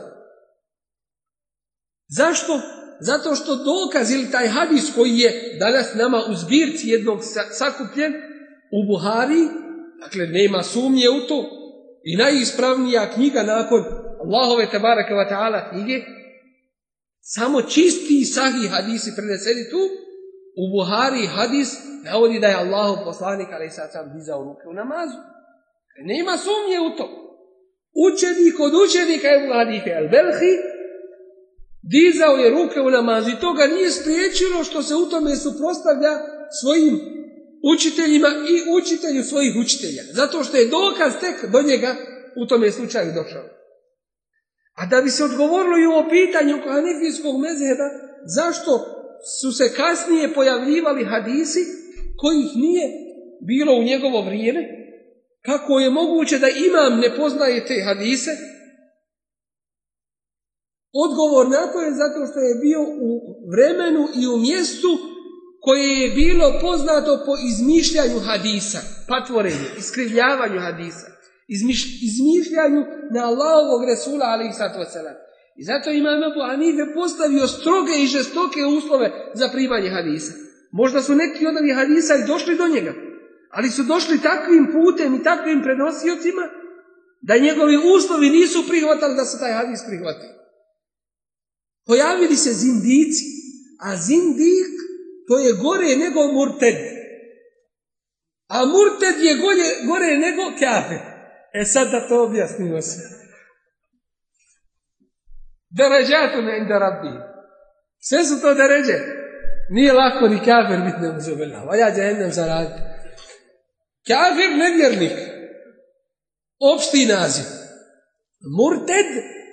Zašto? Zato što dokaz ili taj hadis koji je danas nama u zbirci jednog sakupljen u Buhari, dakle nema sumnje u to, i najispravnija knjiga nakon Allahove tebareke wa ta'ala knjige, samo čisti sahih hadisi preneseni tu, u Buhari hadis navodi da je Allahov poslanik alejhi sallam dizao ruke u namazu. Nema sumnje u to. Učenik od učenika Ebu Hanife al-Belhi dizao je ruke u namazu i to ga nije spriječilo što se u tome suprotstavlja svojim učiteljima i učitelju svojih učitelja. Zato što je dokaz tek do njega u tome slučaju došao. A da bi se odgovorilo i ovo pitanje oko hanefijskog mezheba, zašto su se kasnije pojavljivali hadisi kojih nije bilo u njegovo vrijeme, kako je moguće da imam ne poznaje te hadise? Odgovor na to je zato što je bio u vremenu i u mjestu koje je bilo poznato po izmišljanju hadisa, patvorenju, iskrivljavanju hadisa, izmišljanju na Allahovog Resula alejhi salatu vesselam. I zato imam Ebu Hanife postavio stroge i žestoke uslove za primanje hadisa. Možda su neki od ovih hadisa i došli do njega, ali su došli takvim putem i takvim prenosiocima da njegovi uslovi nisu prihvatali da se taj hadis prihvati. Pojavili se zindici, a zindik to je gore nego murted. A murted je gore nego kafir. Sad da to objasnimo se. Deređatun inda rabbi. Sve su to deređe. Nije lako ni kafir biti neuzubila. Valja džehennem zaraditi. Kafir nevjernik. Opšti naziv. Murted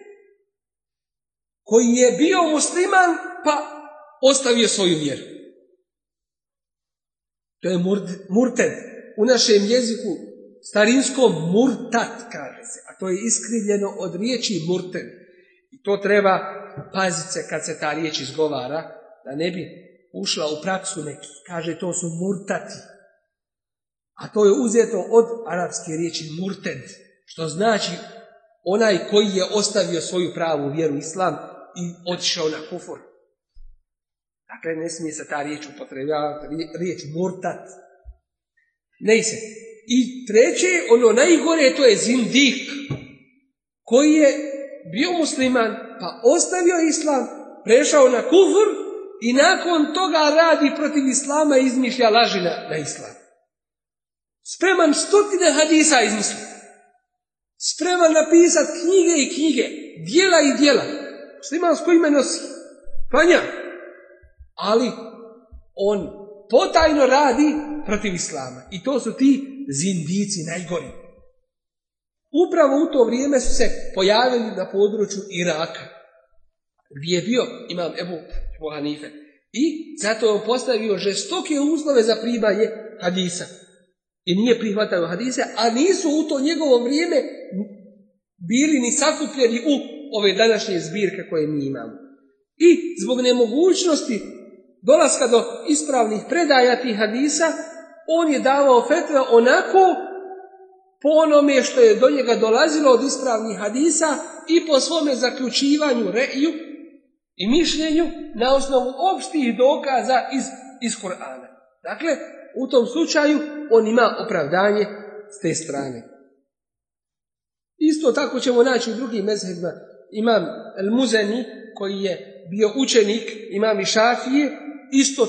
koji je bio musliman pa ostavio svoju vjeru. To je murted. U našem jeziku starinskom murtat kaže se, a to je iskrivljeno od riječi murted. I to treba paziti se kad se ta riječ izgovara, da ne bi ušla u praksu neki. Kaže to su murtati. A to je uzeto od arapske riječi murted, što znači onaj koji je ostavio svoju pravu vjeru islam i otišao na kufur. Dakle, ne smije se ta riječ upotrebljavati, riječ murtat. Ne se. I treće, ono najgore, to je zindik, koji je bio musliman, pa ostavio islam, prešao na kufur i nakon toga radi protiv islama i izmišlja laži na islam. Spreman stotine hadisa izmisliti. Spreman napisati knjige i knjige, djela i djela. Muslimansko ime nosi. Klanja. Ali on potajno radi protiv islama. I to su ti zindici najgori. Upravo u to vrijeme su se pojavili na području Iraka, gdje je bio imam Ebu Hanife. I zato je on postavio žestoke uslove za primanje hadisa. I nije prihvatao hadise, a nisu u to njegovo vrijeme bili ni sakupljeni u ove današnje zbirke koje mi imamo. I zbog nemogućnosti dolaska do ispravnih predaja tih hadisa, on je davao fetve onako po onome što je do njega dolazilo od ispravnih hadisa i po svome zaključivanju, re'iju i mišljenju na osnovu opštih dokaza iz Kur'ana. Dakle, u tom slučaju on ima opravdanje s te strane. Isto tako ćemo naći u drugim mezhebima. Imam El-Muzeni, koji je bio učenik imam Šafije, isto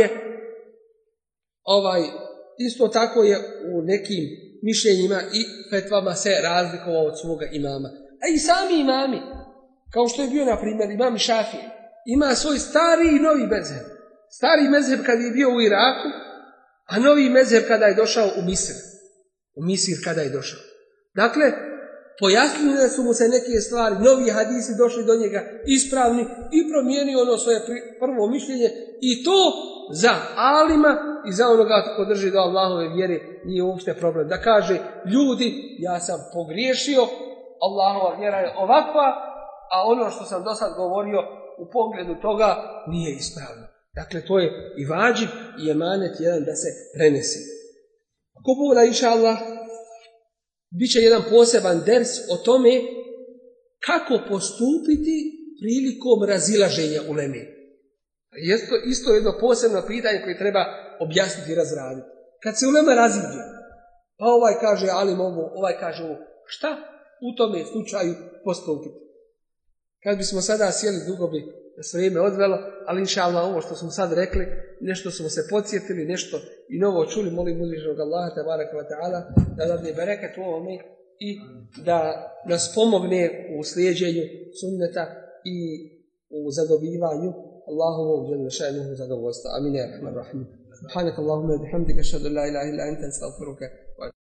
tako je u nekim mišljenjima i fetvama se razlikovao od svoga imama. A i sami imami, kao što je bio na primjer imam Šafije, ima svoj stari i novi mezheb. Stari mezheb kad je bio u Iraku, a novi mezheb kada je došao u Misir. U Misir kada je došao. Dakle, pojasnile su mu se neke stvari, novi hadisi došli do njega ispravni i promijenio ono svoje prvo mišljenje. I to za alima i za onoga ko drži do Allahove vjere nije uopšte problem. Da kaže, ljudi, ja sam pogriješio, Allahova vjera je ovakva, a ono što sam do sad govorio u pogledu toga nije ispravno. Dakle, to je i vađib i emanet jedan da se prenese. Ko Boga, inša Allah, bit će jedan poseban ders o tome kako postupiti prilikom razilaženja uleme. Isto jedno posebno pitanje koje treba objasniti i razraditi. Kad se ulema raziđe, pa ovaj kaže alim ovo, ovaj kaže ovo, šta u tome slučaju postupiti? Kad bismo sada sjeli, dugo bi se vrijeme odvelo, ali inša Allah, ovo što smo sad rekli, nešto smo se podsjetili, nešto i novo čuli, molim uzvišenog Allaha tabaraka wa ta'ala da dadne bereket u ovome i da nas pomogne u slijeđenju sunneta i u zadobivanju Allahovog dželle šanuhu zadovoljstva. Amin ya rahman rahim. Subhanak Allahumma wa bihamdika, ashhadu an la ilaha illa anta, astaghfiruka wa